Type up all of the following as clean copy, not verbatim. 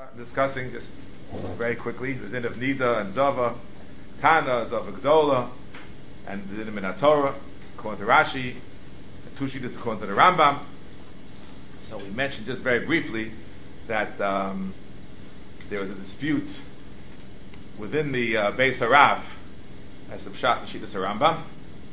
start discussing just very quickly the din of Nida and Zava, Tana, Zava Gdola, and the din of Minatora, according to Rashi, Tushi is according to the Rambam. So we mentioned just very briefly that there was a dispute within the Beis Harav as the Pshat and Shittas Rambam.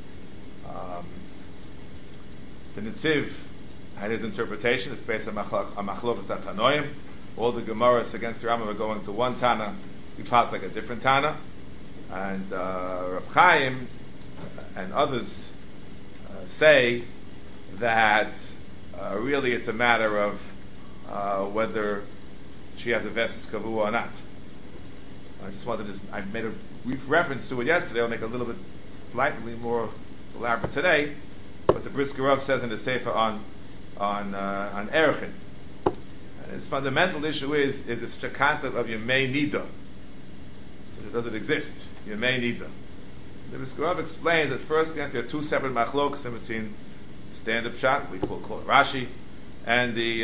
The Nitziv had his interpretation. It's based on Machlokas Tanoim. All the Gemaras against the Rambam are going to one Tana. We pass like a different Tana. And Reb Chaim and others say that really it's a matter of whether she has a vesses kavua or not. I just wanted to, I made a brief reference to it yesterday. I'll make a little bit slightly more elaborate today. But the Brisker Rav says in the Sefer on Erechin. And his fundamental issue is it such a concept of Yemei Nida? So does it exist? Yemei Nida. The Brisker Rav explains that first there are two separate machlokas in between stand-up Pshat, we call it Rashi, and the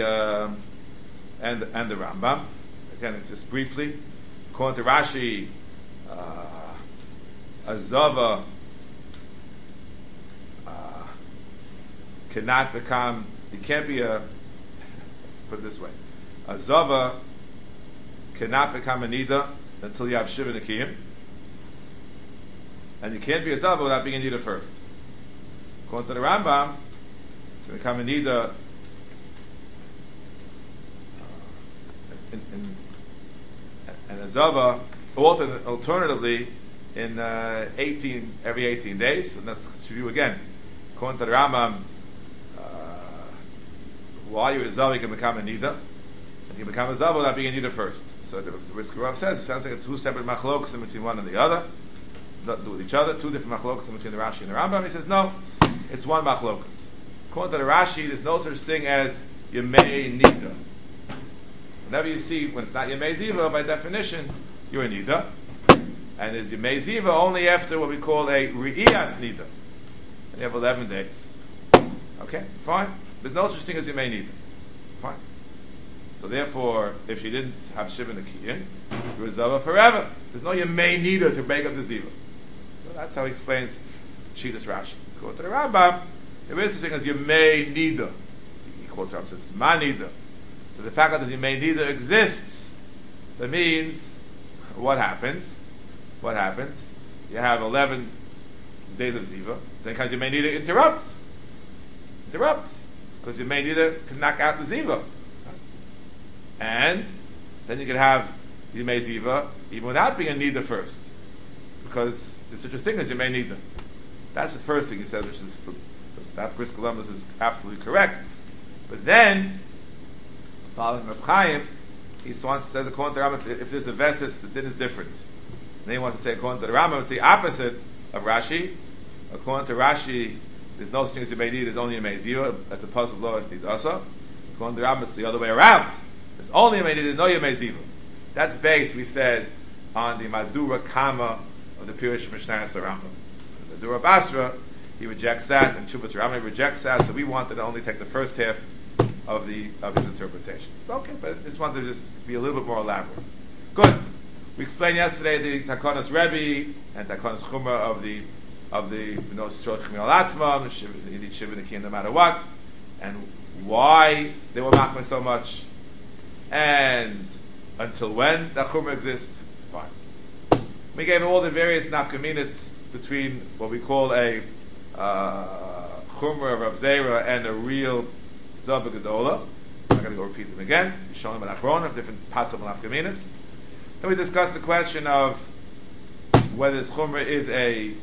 Rambam. Again, it's just briefly. According to Rashi, Azava cannot become, it can't be let's put it this way, a Zava cannot become a Nida until you have Shiva Nekiyim, and you can't be a Zava without being a Nida first. According to the Rambam, to become a Nida and a Zava alternatively in every 18 days, and that's true again. According to the Rambam, while you're a Zava, you can become a Nida, and you can become a Zava without being a Nida first. So the Brisker Rav says it sounds like it's two separate machlokas in between one and the other, not do with each other, two different machlokas in between the Rashi and the Rambam. He says no, it's one machlokas. According to the Rashi, there's no such thing as Yemei Nida. Whenever you see, when it's not Yemei Ziva, by definition, you're a Nida. And it's Yemei Ziva only after what we call a Re'iyas Nida. And you have 11 days. Okay, fine. There's no such thing as Yemei Nida. Fine. So therefore, if she didn't have Shiva Nekiyim, you're a Zava forever. There's no Yemei Nida to break up the Ziva. So that's how he explains Shittas Rashi. According to the Rambam, there is such thing as Yemei Nida. He quotes Rambam, says Ma Nida. So the fact that the Yemei Nida exists, that means what happens? What happens? You have 11 days of Ziva, then comes Yemei Nida interrupts. Because Yemei Nida can knock out the Ziva. And then you can have Yemei Ziva even without being a Nida first. Because there's such a thing as Yemei Nida. That's the first thing he says, which is that Brisker Rav is absolutely correct. But then, following Reb Chaim, he wants to say according to the Rambam, if there's a Vesis, the din is different. And then he wants to say according to the Rambam, it's the opposite of Rashi. According to Rashi, there's no such thing as Yemei Nida, there's only Yemei Ziva. That's the puzzle of law, it's needs also. According to the Rambam, it's the other way around. There's only Yemei Nida, no Yemei Ziva. That's based, we said, on the Madura Kama of the Pirush Mishnah Rambam. The Dura Basra, he rejects that, and Chubas Rambam rejects that, so we wanted to only take the first half of his interpretation. Okay, but I just wanted to just be a little bit more elaborate. Good. We explained yesterday the Takonas Rebbe and Takonas Chumrah of the Stroch Chmil Atzma, you need Shiva Nekiyim no matter what, and why they were machmir so much, and until when that Chumrah exists. Fine. We gave all the various nafkaminas between what we call a Chumrah of Rav Zera and a real Zava Gedola. I'm not going to go repeat them again. Yishonim and Achron of different possible nafkaminas. Then we discussed the question of whether this Chumrah is a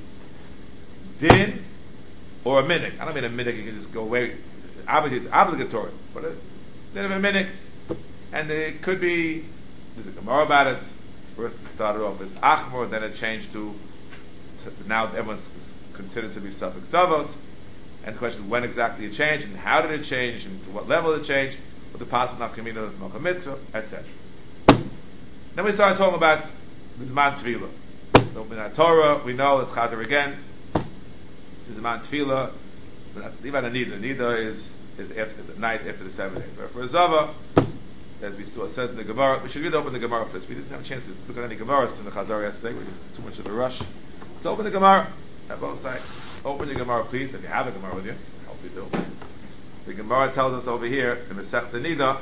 din or a minik. I don't mean a minik, you can just go away. Obviously it's obligatory, but a din of a minik. And it could be, there's a Gemara about it. First it started off as Achmor, then it changed to now everyone's considered to be suffix Zavos. And the question when exactly it changed, and how did it change, and to what level did it change, what the possible nafkamina, Malka Mitzvah, etc. Then we started talking about the Zman Tefillah. So in our Torah, we know, as Chazer again, the Zman Tefillah, leave out a Nida. Nida is at night after the 7 days. But for a Zava, as we saw, it says in the Gemara. We should really open the Gemara first. We didn't have a chance to look at any Gemaras in the Chazar yesterday. We was too much of a rush. Let's open the Gemara at both sides. Open the Gemara, please, if you have a Gemara with you. I hope you do. The Gemara tells us over here in Masechta Nida,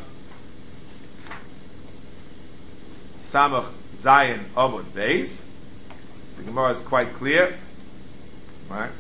Samach Zayin Amud Beis. The Gemara is quite clear, right?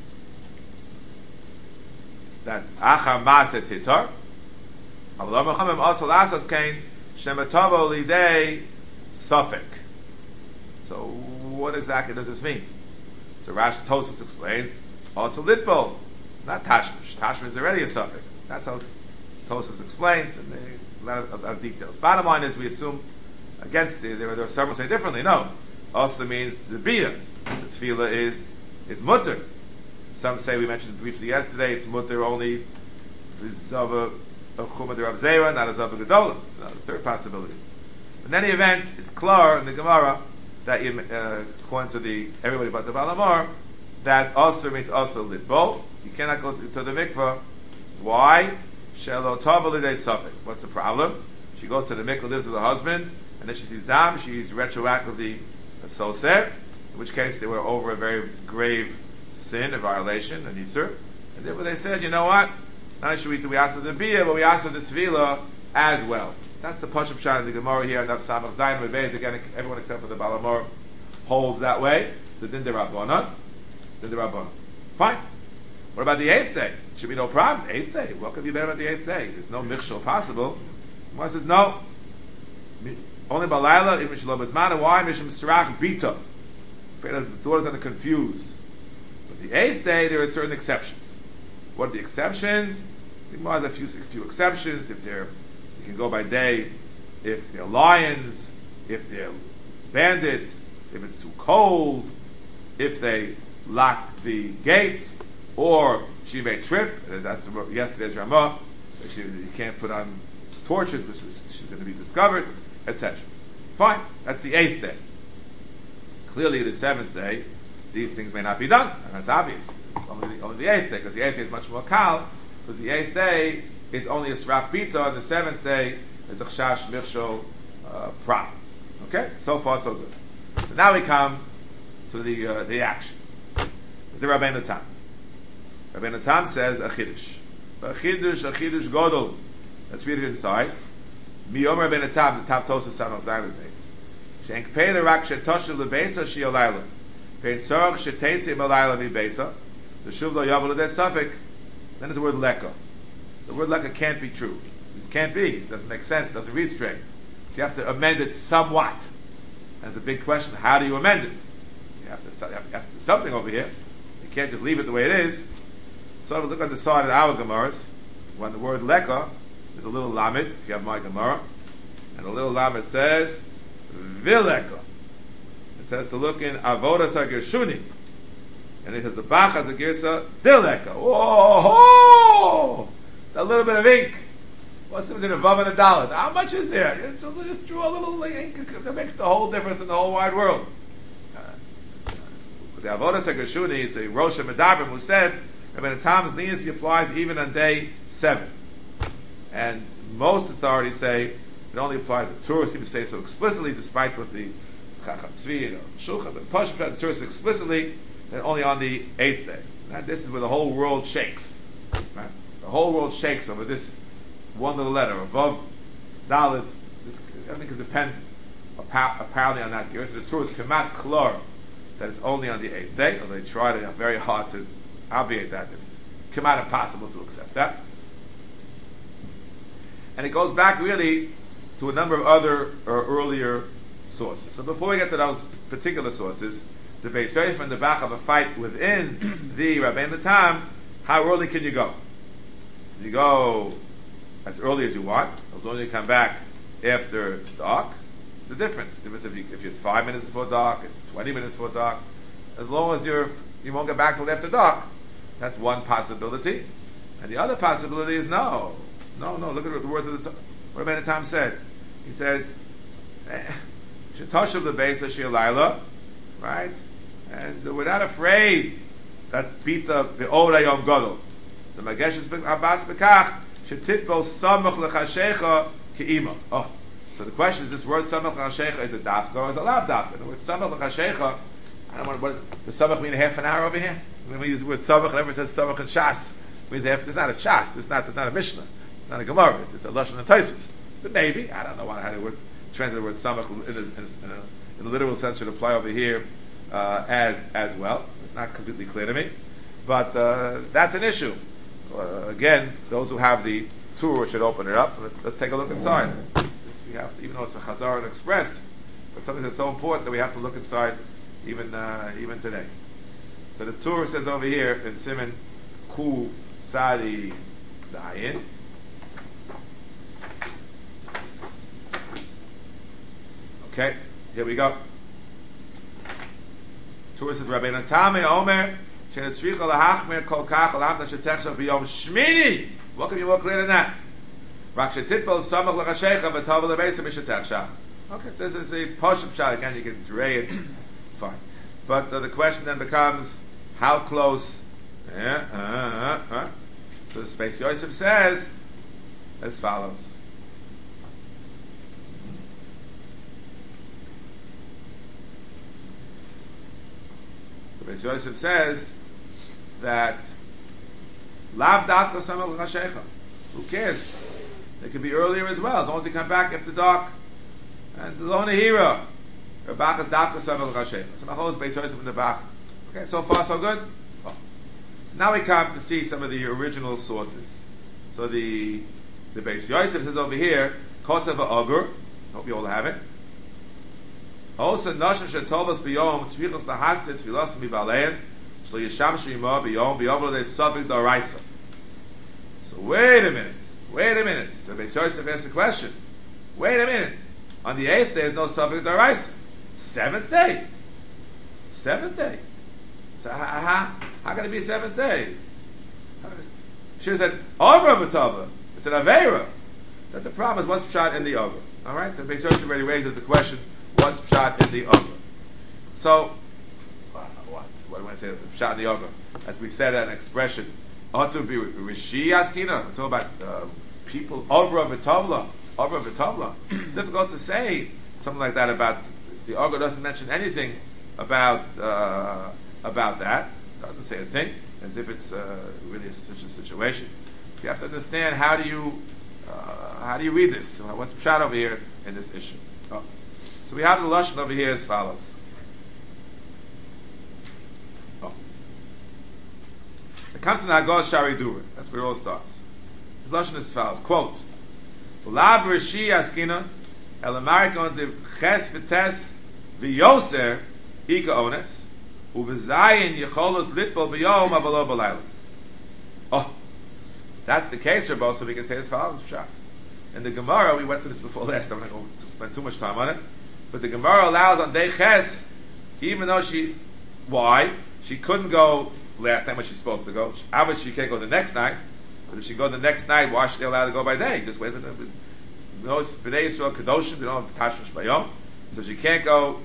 That Achar Maaseh Titar. Avalam Chamim also Lasas Kain Shematavo Lidei Suffolk. So what exactly does this mean? So Rashi Tosfos explains also Litbol, not Tashmish. Tashmish is already a Suffolk. That's how Tosfos explains, and a lot of details. Bottom line is we assume against it. There are some who say differently. No, also means the bia. The tefillah is mutter. Some say, we mentioned briefly yesterday, it's mutter only zava of chumah de Rav Zera, not a zava gedolah. It's another third possibility. In any event, it's clear in the Gemara that according to everybody but the Balamor, that also means also litbol. You cannot go to the mikvah. Why? Shelo tov l'idei safek. What's the problem? She goes to the mikvah, lives with her husband, and then she sees dam. She's retroactively a soser, in which case they were over a very grave sin, a violation, an isur. And therefore they said, you know what? Not only should we ask the bia, but we ask the tevilah as well. That's the Pashup Shah in the Gemara here, and Samach Zayin Beis. Again, everyone except for the Balamor holds that way. So Din de Rabbanan. Fine. What about the 8th day? It should be no problem. 8th day. What could be better about the 8th day? There's no michshol possible. One says no. Only Balayla, Ibn Shalom Bezmana. Why? Mishum Sirach Bita. Afraid of the daughter's going to confuse. But the 8th day, there are certain exceptions. What are the exceptions? The Gemara has a few exceptions. If you can go by day, if they're lions, if they're bandits, if it's too cold, if they lock the gates, or she may trip. That's yesterday's Ramah. You can't put on torches, which she's going to be discovered, etc. Fine, that's the 8th day. Clearly, the 7th day, these things may not be done, and that's obvious. It's only the 8th day, because the 8th day is much more kal, because the 8th day is only a sraf bita, and the 7th day is a chash mirshol prop. Okay, so far so good. So now we come to the action. It's the Rabbeinu Tam. Rabbeinu Tam says a chiddush gadol. Let's read it inside. Miyom Rabbeinu Tam, the Tam Tosas Samach Zayin Beis. She'en k'pei rak shetoshev lebeisa she'olayla. Ve'en tzorach sheteitzi b'layla mibeisa. The shuv lo yavu l'dei safek. Then there's the word leka. The word leka can't be true. This can't be. It doesn't make sense. It doesn't read straight. So you have to amend it somewhat. And the big question: how do you amend it? You have to do something over here. You can't just leave it the way it is. So if we look on the side of our Gemaras, when the word leka is a little lamed, if you have my Gemara, and the little lamed says vileka. It says to look in avodas hagirshuni, and it says the bach has a girsa dileka. Oh, a little bit of ink. What's in a vav and a dalet? How much is there? Just draw a little ink that makes the whole difference in the whole wide world. The avodas hagirshuni is the Rosh Medabrim who said Rabbeinu Tam's leniency applies even on day 7. And most authorities say it only applies to tourists. Even say so explicitly, despite what the Chacham Tzvi and Shulchan and Pashut the tourists explicitly, and only on the 8th day. And this is where the whole world shakes. Right? The whole world shakes over this one little letter, above Dalit. Everything can depend apparently on that. The tourists cannot klor that it's only on the 8th day, although they try very hard to obviate that. It's come out impossible to accept that. And it goes back really to a number of other earlier sources. So before we get to those particular sources, the Beis Yosef and the Bach have a fight within the Rabbeinu Tam. How early can you go? Can you go as early as you want, as long as you come back after dark? It's a difference. If it's 5 minutes before dark, it's 20 minutes before dark. As long as you won't get back till after dark. That's one possibility. And the other possibility is no. Look at the words of what Rabbeinu Tam said. He says, "Shetoshev lebeisa she'olayla," right? And we're not afraid that Bita be'ora yom gadol. The Magesh Abbas bekach shetitbo samach lechashecha Ke'ima. Oh. So the question is, this word Samach L'Chashecha, is it dafka or is it lav dafka? The word Samach L'Chashecha, I don't want what does Samach mean, a half an hour over here? When we use the word Samach, and everyone says Samach and Shas, it means it's not a Shas, it's not a Mishnah, it's not a Gemara, it's a Lashon and Tosfos. But maybe, I don't know how they would translate the word Samach in the literal sense should apply over here as well. It's not completely clear to me. But that's an issue. Again, those who have the tour should open it up. Let's take a look inside. We have to, even though it's a Chazar and Express, but something that's so important that we have to look inside even today. So the tour says over here in Siman Kuv Sadi Zayin. Okay, here we go. Tour says Rabbeinu Tamei Omer Shenetzricha lahachmir kol kach alamda shetechshav b'yom shmini. What can be more clear than that? Rak shetitpol samach l'chashecha v'tov l'beisa mishetechshav. Okay, so this is a poshut shot. Again, you can dray it. Fine. But the question then becomes, how close? So the Space Yosef says as follows. The Space Yosef says that lav dafka samach l'chashecha. Who cares? It could be earlier as well, as long as you come back after dark. And the Lona Hira, Rabach is dafka samach l'chashecha. Samachol is Beis Yosef in the Bach. Okay, so far so good. Oh. Now we come to see some of the original sources. So the Beis Yosef says over here, Kosev Ogur. Hope you all have it. Also, Nashim Shetovas B'Yom Tzvichos Lahastet Tzvilos Mibalein Shlo Yisham Shima B'Yom B'Yom Lo De Sovik D'Oraisa. So wait a minute. So Beis Yosef asks the question. Wait a minute. On the 8th day, there's no Sovik D'Oraisa. 7th day. So how can it be 7th day? She said over B'Tova. It's an Aveira. That the problem is what's shot in the over. All right. The Beis Yosef already raises the question. What's shot in the over? So, what do I say? Shot in the over. As we said, an expression ought to be Rishi Askina. We're talking about people over V'Tovla. Difficult to say something like that about the Ogur. Doesn't mention anything about that. Doesn't say a thing as if it's really such a situation. So you have to understand how do you read this? What's shot over here in this issue? Oh. So we have the Lashon over here as follows. Oh. It comes to Nagos Shari Dura. That's where it all starts. The Lashon is as follows. Quote, Lav Rishi Askina, Elamarikon de Ches V'Tes V'Yoser Ika Ones, U'V'Zayin Yecholos Litbol B'Yom Avalo B'Layla. Oh, that's the case, Rabbi, so we can say as follows. Pshat. In the Gemara, we went through this before last. I'm not going to spend too much time on it. But the Gemara allows on Day Ches, even though she couldn't go last night when she's supposed to go. Obviously, she can't go the next night. But if she go the next night, why should they allow her to go by day? Just wait for them. B'nai Yisrael Kedoshim, they don't have Tashmish Bayom. So she can't go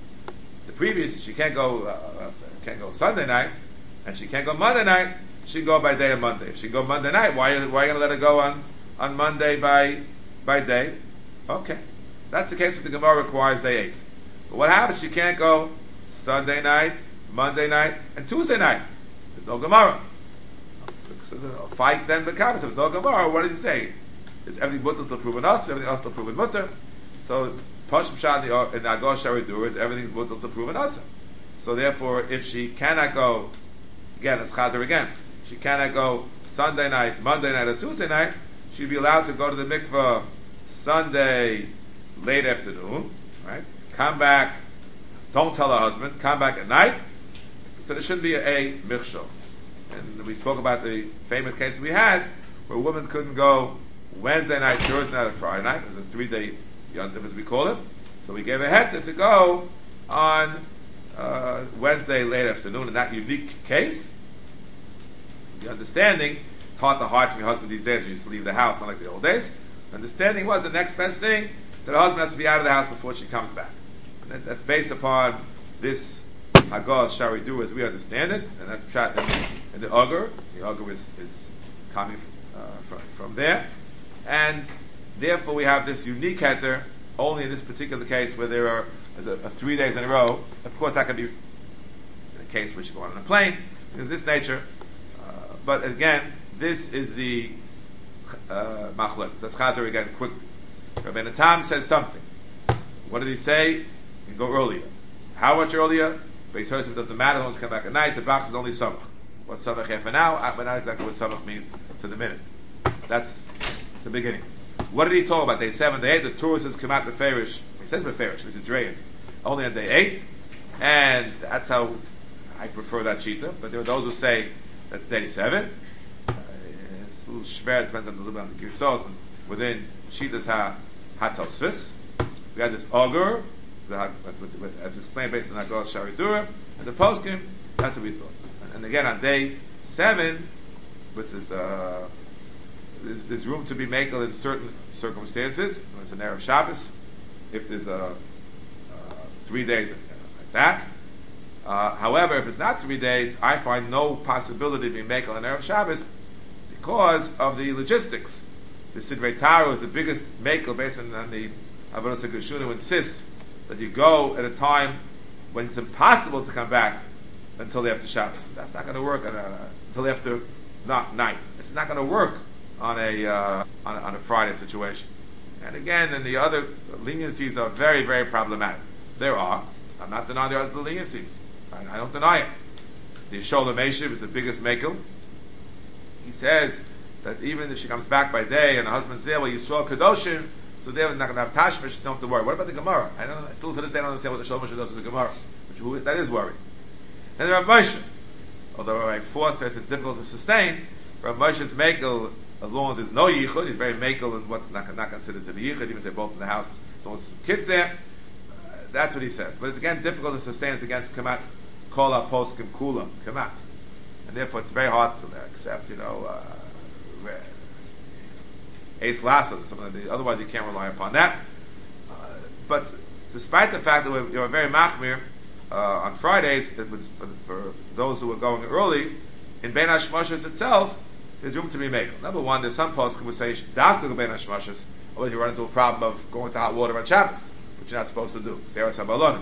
she can't go Sunday night, and she can't go Monday night. She can go by day on Monday. If she go Monday night, why are you going to let her go on Monday by day? Okay. So that's the case with the Gemara requires day 8. But what happens? She can't go Sunday night, Monday night, and Tuesday night. There's no Gemara. So a fight then becomes. If there's no Gemara, what did he say? Is everything mutter to prove an us, everything else to prove an mutter? So Pashim Shad in Nagos Shari Dura is everything's mutter to prove an us. So therefore, if she cannot go, again, it's Chazer again, she cannot go Sunday night, Monday night, or Tuesday night, she'd be allowed to go to the mikveh Sunday late afternoon, right? Come back, don't tell her husband, come back at night. So there shouldn't be a michshol. And we spoke about the famous case we had where a woman couldn't go Wednesday night, Thursday night, and Friday night. It was a 3-day yontif, as we call it. So we gave a heta to go on Wednesday late afternoon. In that unique case, the understanding, it's hard to hide from your husband these days when you just leave the house, not like the old days. The understanding was the next best thing, that the husband has to be out of the house before she comes back. And that's based upon this Hagos Shari Dura as we understand it, and that's pshat in the Ogur. The Ogur is coming from there. And Therefore, we have this unique heter only in this particular case where there are 3 days in a row. Of course, that could be in a case where you go on a plane, because this nature. But again, this is the machlok. That's Chazer again, quickly. Rabbeinu Tam says something. What did he say? You can go earlier. How much earlier? Beis Yosef doesn't matter. Once come back at night. The Bach is only samach. What's samach here for now? But not exactly what samach means to the minute. That's the beginning. What did he talk about? Day 7, day 8. The Torah says come out beferish. He says beferish. He says dreyed. Only on day 8, and that's how I prefer that shita. But there are those who say that's day 7. It's a little schwer. It depends on the girsos and within shitas ha-tosfos. We had this augur, as explained based on Haggadah Sharidura, and the poskim. That's what we thought. And again, on day 7, which is there's room to be makel in certain circumstances. When it's an Erev Shabbos, if there's 3 days like that. However, if it's not 3 days, I find no possibility of being makel on Erev Shabbos because of the logistics. The Sidrei Taro is the biggest makel based on the Avodas HaGeshuna, who insists that you go at a time when it's impossible to come back until after Shabbos. That's not going to work until after night. It's not going to work on a Friday situation. And again, then the other leniencies are very, very problematic. There are. I'm not denying there are the leniencies. I don't deny it. The Sholem Meshiv is the biggest makel. He says that even if she comes back by day and her husband's there, well, Yisrael Kedoshim, so they're not going to have tashmish, so don't have to worry. What about the Gemara? I still to this day don't understand what the Sholem Meshiv does with the Gemara. That is worry. And Rav Moshe, although Rav Four says it's difficult to sustain, Rav Moshe's makel, as long as there's no yichud, he's very makel in what's not considered to be yichud, even if they're both in the house, as long as there's kids there. That's what he says. But it's again difficult to sustain. It's against kamat, kol ha-poskim kulam, kamat. And therefore it's very hard to accept, Ace Lassa, otherwise you can't rely upon that. But despite the fact that we're very machmir on Fridays, it was for those who are going early, in Bein HaShmoshes itself, there's room to be made. Number one, there's some poskim who say, dafka go Bein HaShmoshes, otherwise you run into a problem of going to hot water on Shabbos, which you're not supposed to do. Seras HaBalonim.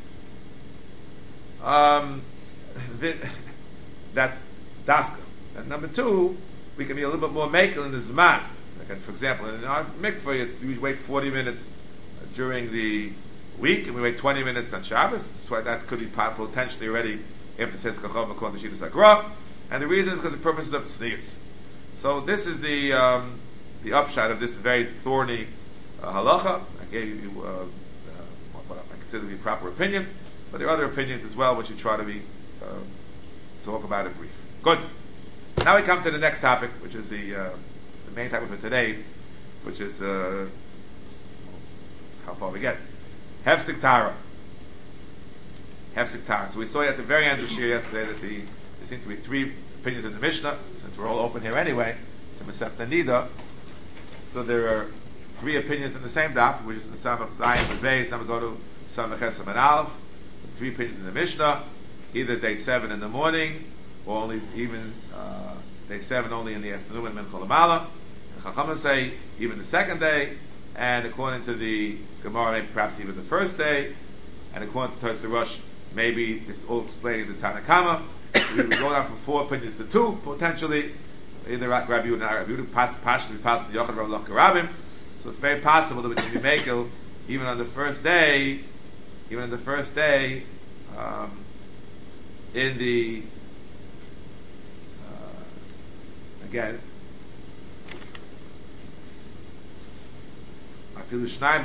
That's dafka. And number two, we can be a little bit more makel in the zman. Like, for example, in our mikvah, it's we wait 40 minutes during the week, and we wait 20 minutes on Shabbos. So that could be potentially already after says kachov according to Shittas HaGra. And the reason is because the purposes of tznius. So this is the upshot of this very thorny halacha. I gave you what I consider to be proper opinion, but there are other opinions as well, which we try to talk about in brief. Good. Now we come to the next topic, which is the main topic for today, which is how far we get. Hefsek Tara. Hefsek Tara. So we saw at the very end of the shir yesterday that there seem to be 3 opinions in the Mishnah, since we're all open here anyway, to Masechta Nida. So there are 3 opinions in the same daf, which is the Samach Zayin and Beis. Now we go to Samach Esam and Aleph. 3 opinions in the Mishnah, either day 7 in the morning, or only even day 7 only in the afternoon, and Mincha Lamala. The Chachamim say even the second day, and according to the Gemara, maybe perhaps even the first day, and according to Tosei Rosh, maybe this all explaining the Tanakama. We would go down from 4 opinions to 2 potentially. Either Rabbi Yehuda and Rabbi Yehuda partially pass the Yochad Rav Lach Karabim. So it's very possible that we can be makel even on the first day. Even on the first day, in the again. The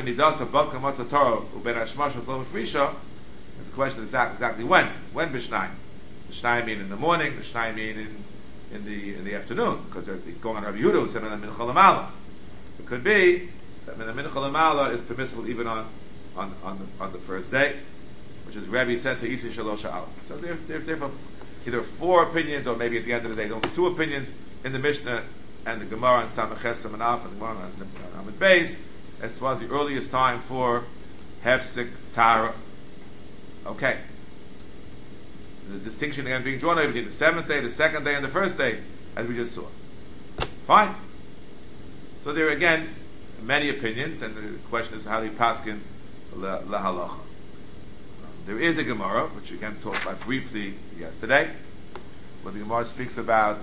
question is exactly when. When b'shnayim? B'shnayim mean in the morning. B'shnayim mean in the afternoon, because he's going on Rabbi Yehuda who said in the Mincha Lamala. So it could be that the Mincha Lamala is permissible even on the first day, which is Rabbi said to Isi Shalosh Aleph. So there are either 4 opinions, or maybe at the end of the day only 2 opinions in the Mishnah and the Gemara and Samach Esam and Aleph and the Gemara and Amud Beis. As was the earliest time for Hefsek Tara. Okay. The distinction again being drawn between the 7th day, the 2nd day, and the 1st day, as we just saw. Fine. So there again, many opinions, and the question is how do you paskin lahalacha. There is a Gemara, which we can talk about briefly yesterday, where the Gemara speaks about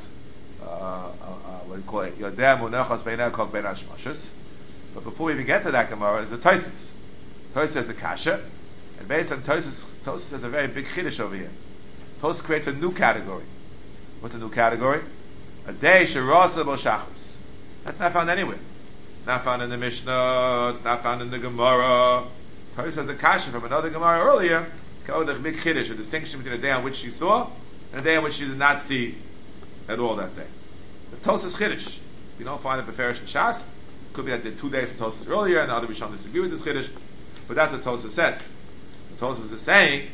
what we call it Yodeh Munachos Beinei Kol Ben Hashmashos. But before we even get to that Gemara, there's a Tosfos. Tosfos has a kasha, and based on Tosfos has a very big chiddush over here. Tosfos creates a new category. What's a new category? A day sherasa b'shachos. That's not found anywhere. Not found in the Mishnah. It's not found in the Gemara. Tosfos has a kasha from another Gemara earlier. Called the big chiddush, a distinction between a day on which she saw and a day on which she did not see at all that day. The Tosfos chiddush. You don't find it beferish in Shas. Could be that there are 2 days of Tosfos earlier, and the other Rishonim disagree with this chiddush. But that's what Tosfos says. The Tosfos is saying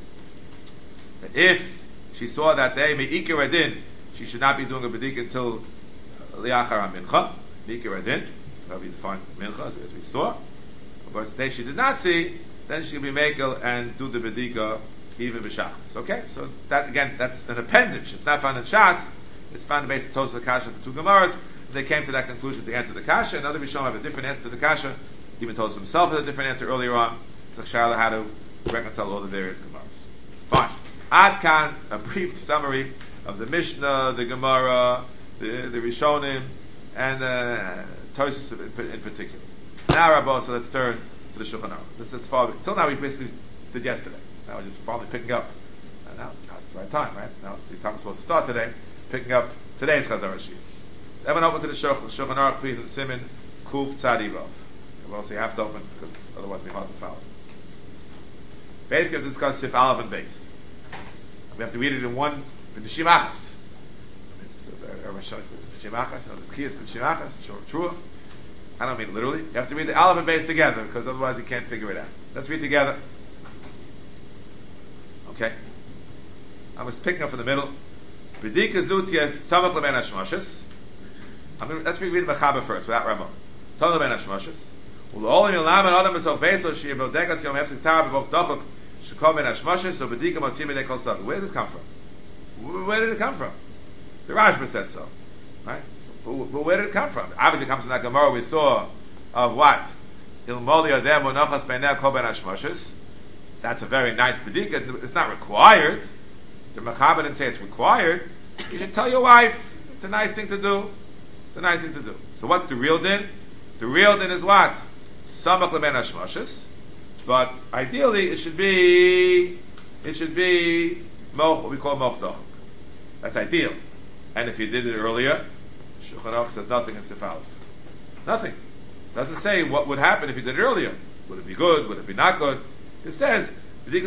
that if she saw that day me'ikir adin, she should not be doing a bedika until liachar mincha. Me'ikir adin, that will be defined mincha as we saw. But the day she did not see, then she will be mekel and do the bedika even b'shachas. Okay, so that again, that's an appendage. It's not found in Shas. It's found based on Tosfos Kasha for 2 Gemaras. They came to that conclusion to answer the kasha. Another Rishonim have a different answer to the kasha. Even Tosfos himself had a different answer earlier on. It's like Shaila how to reconcile all the various Gemaras. Fine. Ad Kan, a brief summary of the Mishnah, the Gemara, the Rishonim, and Tosfos in particular. Now, Rabbi, so let's turn to the Shulchan Aruch. This is far. Till now, we basically did yesterday. Now we're just finally picking up. And now it's the right time, right? Now it's the time we're supposed to start today. Picking up today's Chazar Shir. Everyone open to the Shulchan Aruch, please, and Siman Kuf Tzadi Vav. Well, so you have to open because otherwise it'll be hard to follow. Basically, we have to discuss Sif Aleph and Beis. We have to read it in one in the Shimachas. It's Shimachas, the key is Shimachas, true. I don't mean it literally. You have to read the Aleph and Beis together because otherwise you can't figure it out. Let's read together. Okay. I was picking up from the middle. B'dika Zutia Samach Leben Hashmashos. Let's read Mechaber first, without Ramon. Samach Leben Hashmashos. U'l'olim Yelamed Adam B'soch Beisel She'yevol Degas Yom Hefsek Tar B'voch Dochok Shekom Ben Hashmashos. So B'dika Motzim B'nei Kol Sag. Where did this come from? Where did it come from? The Rashba said so, right? But where did it come from? Obviously, it comes from that Gemara we saw of what? Ilmoli Adem U'Nochas B'nei Kol Ben Hashmashos. That's a very nice B'dika. It's not required. The Mechaber didn't say it's required. You should tell your wife. It's a nice thing to do. It's a nice thing to do. So what's the real din? The real din is what? Samach Leben Hashmashos. But ideally it should be moch, what we call moch dochok. That's ideal. And if you did it earlier, Shulchan Aruch says nothing in Sif Aleph. Nothing. It doesn't say what would happen if you did it earlier. Would it be good? Would it be not good? It says and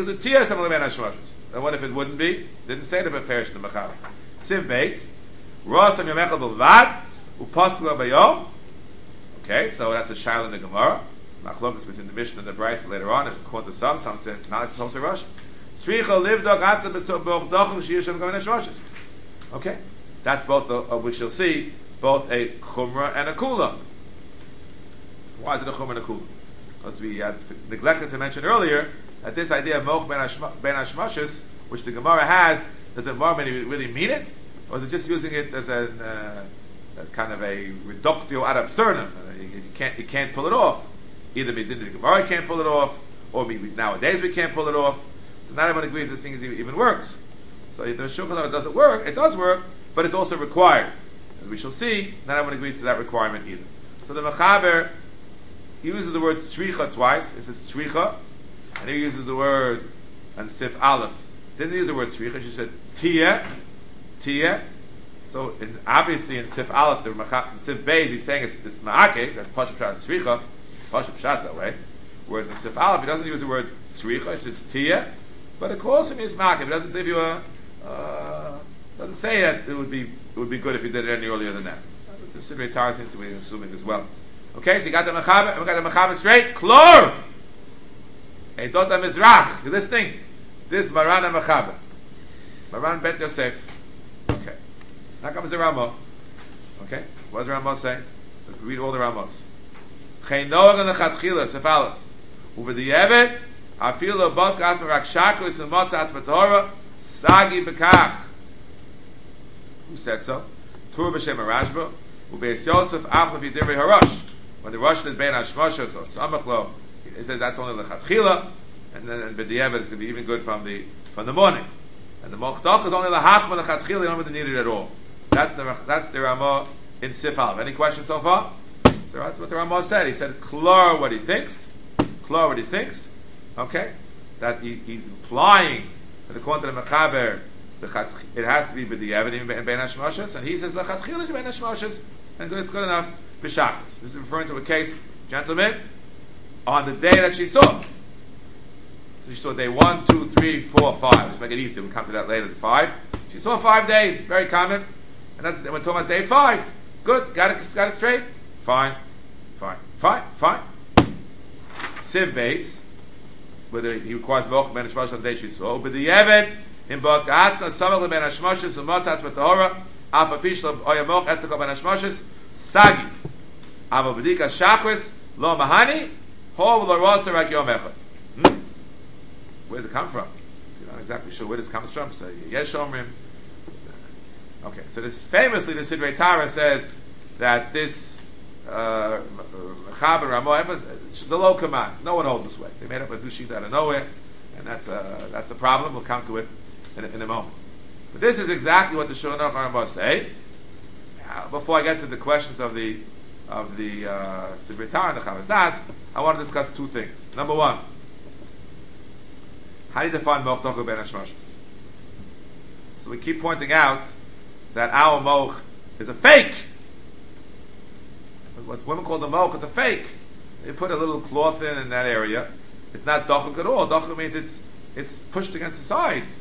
what if it wouldn't be? Didn't say the beferish in the Mechaber. Siv Beis, Rosam Yomechel B'Vad, Upaskula Bayom. Okay, so that's a shaila in the Gemara. Machlokas between the Mishnah and the Brisa later on, and according to some say not Tosei Rosh. Sricha Livdok Atza B'Soch Dochel Shiyisham Gaven Hashmashos. Okay, that's both. We shall see both a chumrah and a kula. Why is it a chumrah and a kula? Because we had neglected to mention earlier that this idea of moch ben hashmashos, which the Gemara has, does the Gemara really mean it, or is it just using it as a kind of a reductio ad absurdum? You can't pull it off. Either the Gemara can't pull it off, or nowadays we can't pull it off. So not everyone agrees this thing even works. So the Shulchan Aruch doesn't work. It does work, but it's also required. As we shall see, not everyone agrees to that requirement either. So the Mechaber uses the word stricha twice. It says stricha. And he uses the word and Sif Aleph. Didn't use the word stricha. She said tia. So obviously in Sif Aleph, in Sif Beis, he's saying it's ma'akev. That's Pashup Shas and stricha. Pashup Shas that way. Whereas in Sif Aleph, he doesn't use the word stricha. He says tia. But it also means ma'akev. It doesn't give you doesn't say that it would be good if you did it any earlier than that. The Sivei Torah seems to be assuming as well. Okay, so you got the Mechaber, and we got the Mechaber straight. Klor! Hey, Dota Mizrach, this thing. This Maran and Mechaber. Maran Bet Yosef. Okay. Now comes the Ramah. Okay, what does the Ramah say? Let's read all the Ramahs. Chei Noach and the Chatchila, Sef Aleph. Uve the Yeved, Afil lo bot katzma rak shaku is umot tzatz b'torah, Sagi Bekach. Who said so? Tur b'shem Rashba, Ubeis Yosef Achlev Yidivrei Harash. when the Rosh is bein hashmashos or samachlo, it says that's only lechatchila, and then b'diavad it's going to be even good from the morning. And the Mochdach is only lahachma lechatchila, you don't really need it at all. That's the Ramah in Sif Aleph. Any questions so far? So that's what the Ramah said. He said, Klar what he thinks. Klar what he thinks. Okay? That he's implying that according to the Mechaber, it has to be b'diavad in bein hashmashos, and he says lechatchila bein hashmashos, and it's good enough b'shachas. This is referring to a case, gentlemen, on the day that she saw. So she saw day 1, 2, 3, 4, 5. Let's make it easy. We'll come to that later. 5. She saw 5 days. Very common. And that's we're talking about day 5. Good. Got it straight. Fine. Siv base, whether he requires milk ben hashmashos on the day she saw, but the Yevet in both Gatza Samach ben hashmashos and Motzas betahora Alpha Pishlo Oyamok Etzakol ben hashmashos Sagi Ava B'dika Shachris Lo Mahani Ho Lo Rosa Rak Yom Echad. Where does it come from? You're not exactly sure where this comes from. So Yesh Omrim. Okay, so this famously the Sidrei Tara says that this Chab and Ramah, the low command. No one holds this way. They made up a new sheet out of nowhere, and that's a problem. We'll come to it in a moment. But this is exactly what the Shulchan Aruch and Ramah say. Before I get to the questions of the Sidrei Tara and the Chavas Das, I want to discuss 2 things. Number 1. How do you define moch dochel ben hashmashos? So we keep pointing out that our moch is a fake. What women call the moch is a fake. You put a little cloth in that area. It's not dochel at all. Dochel means it's pushed against the sides.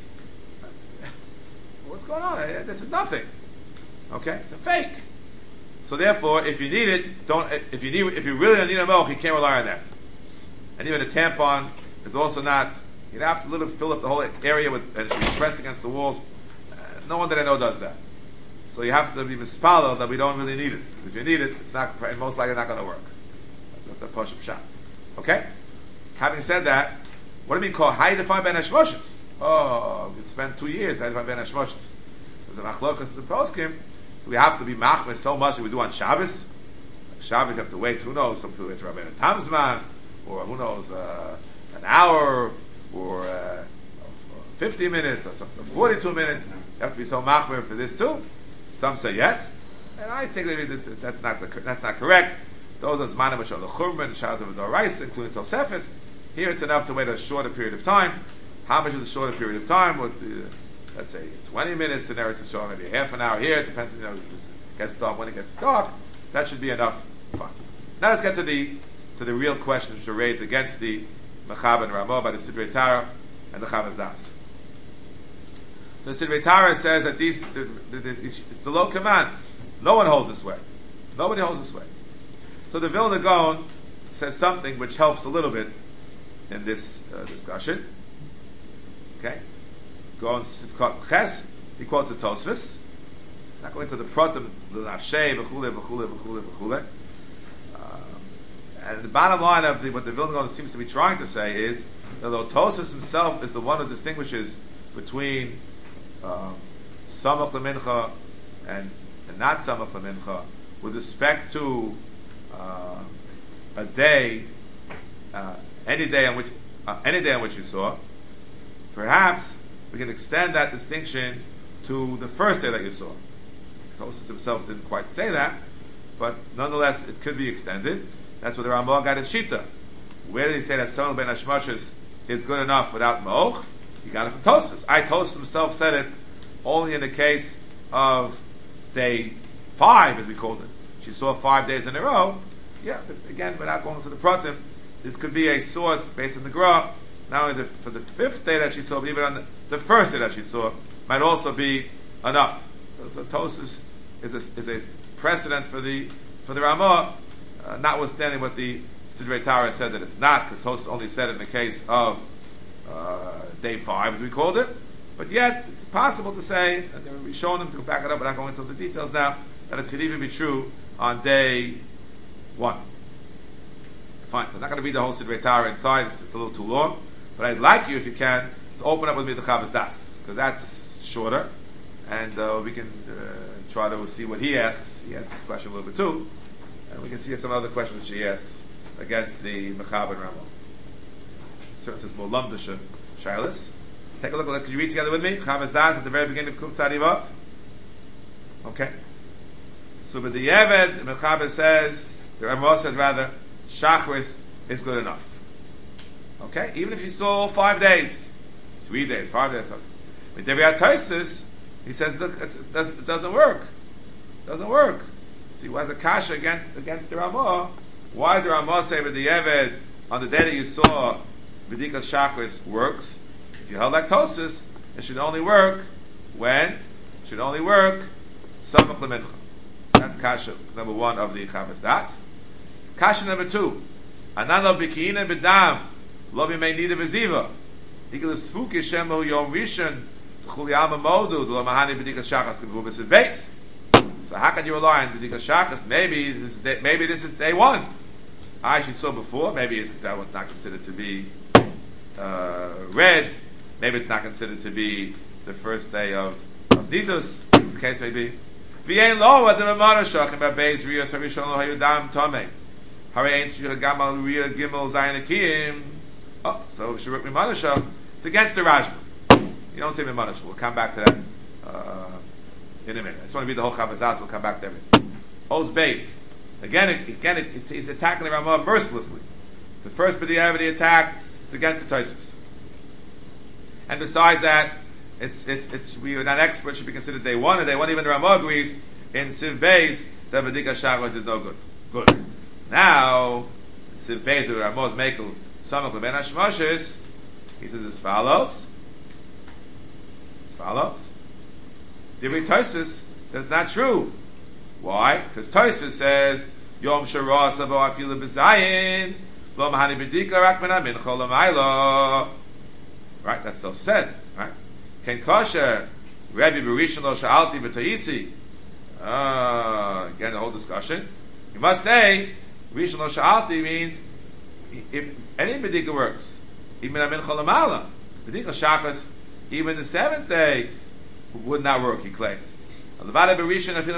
What's going on? This is nothing. Okay, it's a fake. So therefore, if you need it, don't. If you really need a moch, you can't rely on that. And even a tampon is also not. You'd have to fill up the whole area with, and it should be pressed against the walls. No one that I know does that. So you have to be mispalel that we don't really need it. Because if you need it, it's not, most likely not going to work. That's a push-up shot. Okay? Having said that, what do we call, how do you define ben hashmashos? Oh, we could spend 2 years how do you define ben hashmashos. There's a machlokas in the poskim. Do we have to be machmer so much that we do on Shabbos? Shabbos you have to wait, who knows, some people wait to Rabbeinu Tamzman, or who knows, an hour, or 50 minutes, or something, 42 minutes. You have to be so machmer for this too. Some say yes, and I think that that's not correct. Those are zmanim which are the churban, shaz of the doraisa, including tosefes. Here it's enough to wait a shorter period of time. How much is a shorter period of time? Let's say 20 minutes. In Eretz Yisrael, maybe half an hour. Here it depends. It gets dark when it gets dark. That should be enough. Fine. Now let's get to the real questions which are raised against the Mechaber and Ramah by the Sidrei Tara and the Chavas Das. The Sidrei Tara says that it's the low command. No one holds this way. Nobody holds this way. So the Vilna Gaon says something which helps a little bit in this discussion. Okay? Gaon Sivkot Ches, he quotes the Tosfos. Not going to the Protim, the Nafshei, v'chule. And the bottom line of what the Vilna Gaon seems to be trying to say is that though Tosfos himself is the one who distinguishes between Samach L'Mincha and not Samach L'Mincha with respect to a day, any day on which you saw, perhaps we can extend that distinction to the first day that you saw. Tosfos himself didn't quite say that, but nonetheless it could be extended. That's where the Rambam got his shita. Where did he say that Samach ben hashmashos is good enough without moch? He got it from Tosfos. Tosfos himself said it only in the case of day 5, as we called it. She saw 5 days in a row. Yeah, but again, without going to the Pratim, this could be a source based on the Gra. Not only for the 5th day that she saw, but even on the first day that she saw, might also be enough. So Tosfos is a precedent for the Ramah, notwithstanding what the Sidrei Tara said that it's not, because Tosfos only said it in the case of day 5, as we called it. But yet, it's possible to say, and we've shown them to back it up without going into the details now, that it could even be true on day 1. Fine, so I'm not going to read the whole Sidrei Tara inside, it's a little too long, but I'd like you, if you can, to open up with me the Chavas Das, because that's shorter, and we can try to see what he asks. He asks this question a little bit too, And we can see some other questions that she asks against the Mechaber and Ramo. Certainly says Molam Dusha Shailis. Take a look. Can you read together with me? Chavas Das at the very beginning of Kuf Tzadivav. Okay. So, but the Yeved, the Mechaber says, the Ramo says rather, Shachris is good enough. Okay, even if you saw 5 days, 3 days, 5 days, something. With Devi Ataisis, he says, look, it doesn't work. It doesn't work. So he has a kasha against the Ramah. Why does the Ramah say with the Yeved on the day that you saw B'dikas Shachris works? If you held lactosis, it should only work when? It should only work Samach L'Mincha. That's kasha number 1 of the Chavas Das. Kasha number 2. Anano B'ki'ina B'dam Lo B'mei Nida V'ziva Ikil Sfuki Shemu Yom Rishon Chuliyama Modu Lo Mahani B'dikas Shachris K'vu B'sid Beis. So how can you rely on B'dikas Shachris? Maybe this is day 1. I actually saw before. Maybe that was not considered to be red. Maybe it's not considered to be the first day of Nidus. This case may be. V'yein lo at the Mamarashach in Beis Riyos Harishon Lo Hayudam Tomei. Hare ain't Shir Gamal Riyah Gimel Zayin Akiyim. Oh, so Shiruk Mimanashach. It's against the Rashba. You don't say Mimanashach. We'll come back to that in a minute. I just want to read the whole Chavas Das. We'll come back to everything. Oz Beis. Again, he's attacking the Ramah mercilessly. The first B'diavad attack is against the Tosfos. And besides that, we are not experts, should be considered day 1, and day 1 even the Ramah agrees in Siv Beis that B'dikas Shachris is no good. Good. Now, in Siv Beis, the Ramah's Mekel Samach L'Ben HaShmoshes, he says as follows. Divrei Tosfos, that's not true. Why? Because Tosfos says Yom Shara Savo Afilu B'Zayin Lo Mahani B'dika Rak Min HaMincha L'Mayla. Right, that's still said. Right? Ken Kosher Rebbe Berishon Lo Sha'alti V'Toisi. Again, the whole discussion. You must say Rishon Lo Sha'alti means if any B'dika works, even Mincha L'Mayla, B'dika Shachris, even the 7th day would not work. He claims. And therefore the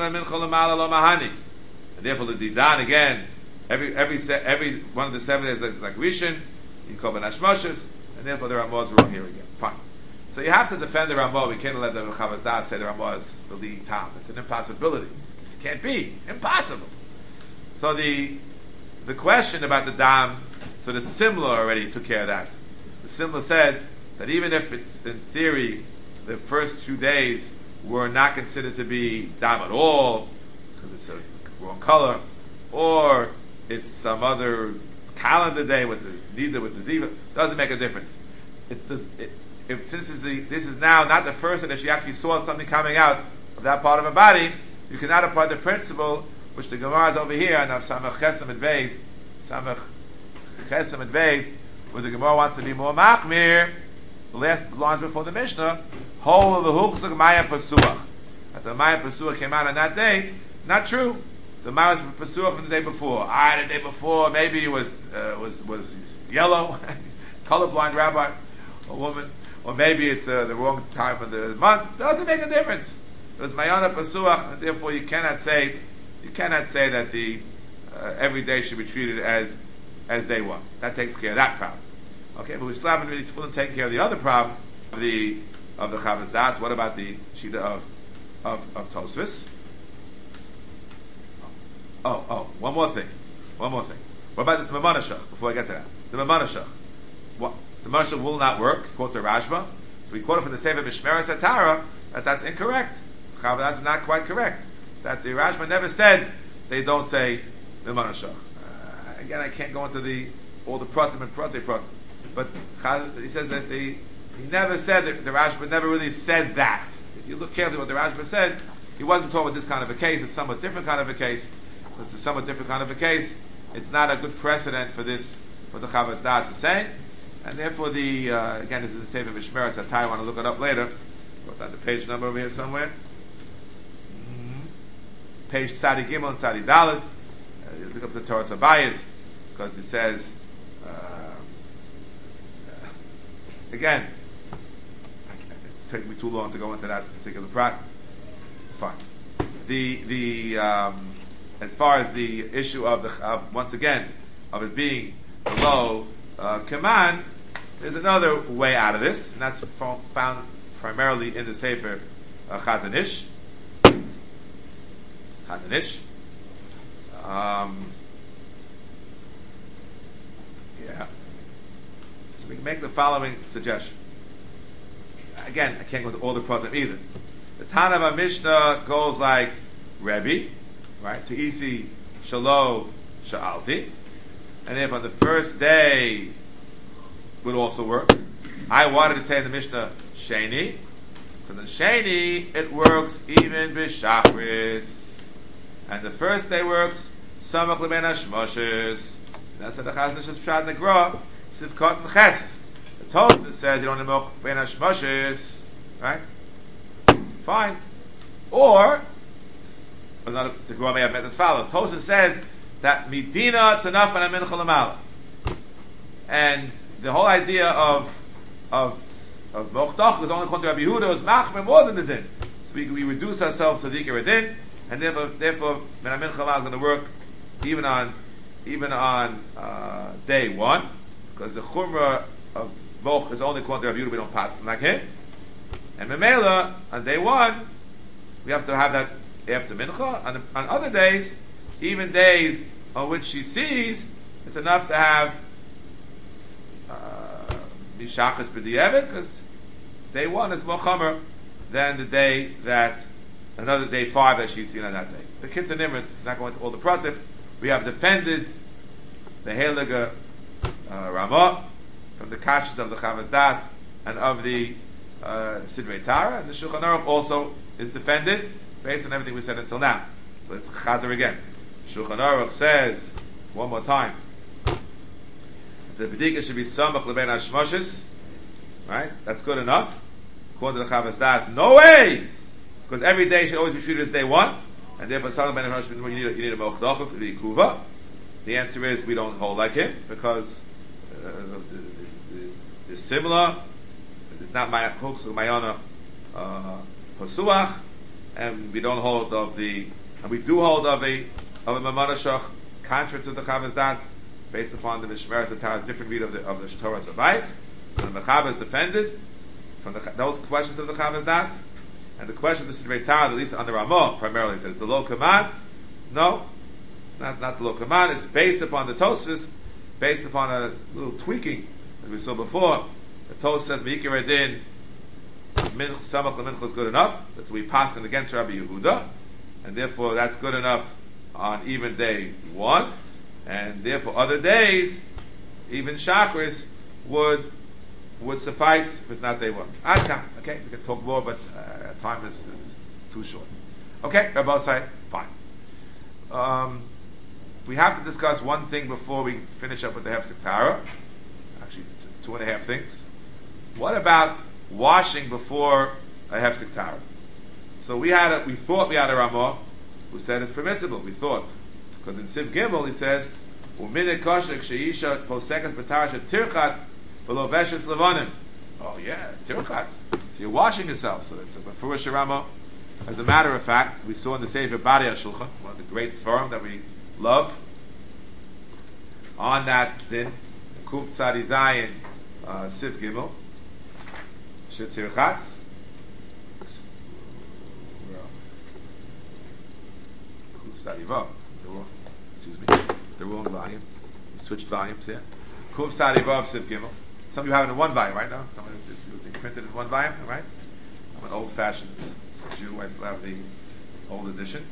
Didan again, every one of the 7 days is like Rishon, you call Ben Hashmoshes, and therefore the Ramah is wrong here again. Fine. So you have to defend the Ramah. We can't let the Chavas Das say the Ramah is the lead Tam. It's an impossibility. It can't be. Impossible. So the question about the Dam, so the Simla already took care of that. The Simla said that even if it's in theory the first few days were not considered to be Dam at all, because it's a wrong color, or it's some other calendar day with the Nida, with the Ziva, doesn't make a difference. Since this is now not the first time that she actually saw something coming out of that part of her body, you cannot apply the principle which the Gemara is over here, and of Samach Chesem et Beis, where the Gemara wants to be more machmir. The last lines before the Mishnah, whole of the Huchzak Maya Pasuach. That the Maya Pasuach came out on that day, not true. The Maya Pasuach from the day before. The day before maybe it was yellow, colorblind rabbi, or woman, or maybe it's the wrong time of the month. Doesn't make a difference. It was Mayana Pasuach, and therefore you cannot say that the every day should be treated as day 1. That takes care of that problem. Okay, but we still haven't really fully taken care of the other problem of the Chavas Das. What about the Shida of Tosfos? One more thing. What about this Mamanashach? Before I get to that, the Mamanashach. What the Mamanashach will not work. Quote the Rashba. So we quote it from the Sefer Mishmeres Atara that's incorrect. Chavas Das is not quite correct. That the Rashba never said they don't say the Mamanashach. Again, I can't go into all the pratim and pratim. But he says that he never said that the Rashba never really said that. If you look carefully what the Rashba said, he wasn't talking about this kind of a case. It's a somewhat different kind of a case. It's not a good precedent for this, what the Chavas Das is saying. And therefore again, this is the Sefer Mishmeres Atara. I want to look it up later. What's on the page number over here somewhere? Page Sadi Gimel and Sadi Dalet. You look up the Torah Sabayis, because it says, again, it's taking me too long to go into that particular prat. Fine. as far as the issue of once again of it being below Kaman, there's another way out of this, and that's found primarily in the Sefer Chazon Ish. Yeah. So we can make the following suggestion. Again, I can't go into all the problem either. The Tanava Mishnah goes like Rebbe, right? To Isi Shalo Sha'alti. And if on the first day would also work. I wanted to say in the Mishnah Sheni, because in Sheni it works even B'Shachris. And the first day works Samach L'Ben HaShmoshes. That's what the Chazon Ish Pshat Negra, Sivkot and Ches. The Tosfos says you don't need milk Ben HaShmoshes, right? Fine. Or, another, the Gemara may have meant as follows. Tosfos says that Medina it's enough and a Mincha L'Mala. And the whole idea of Mochtach is only according to Rabbi Yehuda is Machmer more than the Din. So we reduce ourselves to the Ikar Din, and therefore Ben Mincha L'Mala is going to work even on day one, because the Chumrah of Moch is only according to Rabbi Yehuda, we don't pass them like him. And Memela, on day one, we have to have that after Mincha. On other days, even days on which she sees, it's enough to have Mishachas B'di'evet, because day one is more Chomer than the day that, another day 5 that she's seen on that day. The kids and Nimrus, not going to all the pratim, we have defended the Heilige Ramah from the Kashas of the Chavaz Das and of the Sidrei Tara, and the Shulchan Aruch also is defended based on everything we said until now. So let's chazer again. Shulchan Aruch says one more time, the B'dika should be Samach L'Ben HaShmoshes, right? That's good enough. According to the Chavaz Das, no way, because every day should always be treated as day one, and therefore Samach L'Ben HaShmoshes you need a Mochdoch to be Kuva. The answer is we don't hold like him because it's similar. It's not Mayana Pasuach, and we don't hold of the, and we do hold of a Mamanashach, contrary to the Chavaz Das, based upon the Mishmeres Tara's different read of the Torah's advice. So the Chavaz is defended from those questions of the Chavaz Das, and the question of the Sidrei Tara, at least on the Ramah primarily, that is the Lo Kaman. No, it's not the Lo Kaman. It's based upon the Tosfos, based upon a little tweaking that we saw before. The Tosfos says Meikir Adin Samach L'Mincha is good enough. That's what we pass against Rabbi Yehuda, and therefore that's good enough on even day one, and therefore other days, even Shachris would suffice if it's not day one. Okay, we can talk more, but time is too short. Okay, Rabbi say fine. We have to discuss one thing before we finish up with the Hefsek Tara. Actually, 2.5 things. What about washing before a Hefsek Tara? So we thought we had a Ramah who said it's permissible. We thought, because in Siv Gimel he says, "U'minei kosher ksheisha posekas b'tarasha tirchat v'lo veshes levanim." Oh yeah, it's tirchat. So you're washing yourself. So it's a Mefurish Ramah. As a matter of fact, we saw in the Sefer Bari HaShulchan, one of the great Sfarim that we love, on that din, Kuf Tzadi Zayin, Siv Gimel, Shetir Chatz. Kuf Tzadi Vav. The wrong volume. We switched volumes here. Kuf Tzadi Vav, Siv Gimel. Some of you have it in one volume right now. Some of you printed it in one volume, right? I'm an old-fashioned Jew. I still have the old edition.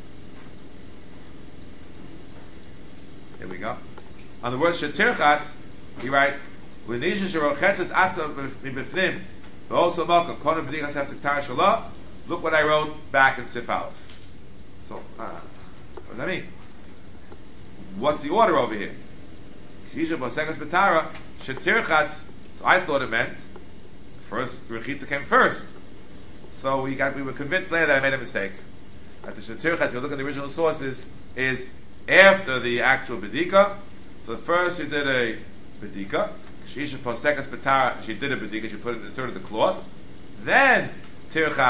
Here we go. On the word shetirchatz, he writes, "V'nisha sherochetzes atzav mibifnim, v'oso malka konim v'dichas hefsek tara shalah." Look what I wrote back in Sif Aleph. So, what does that mean? What's the order over here? Kisha b'sekas b'tara shetirchatz. So I thought it meant first rechitza came first. So we were convinced later that I made a mistake. That the shetirchatz, if you look at the original sources, is after the actual bedika. So first she did a bedika. She did a bedika. She inserted the cloth. Then tirchatz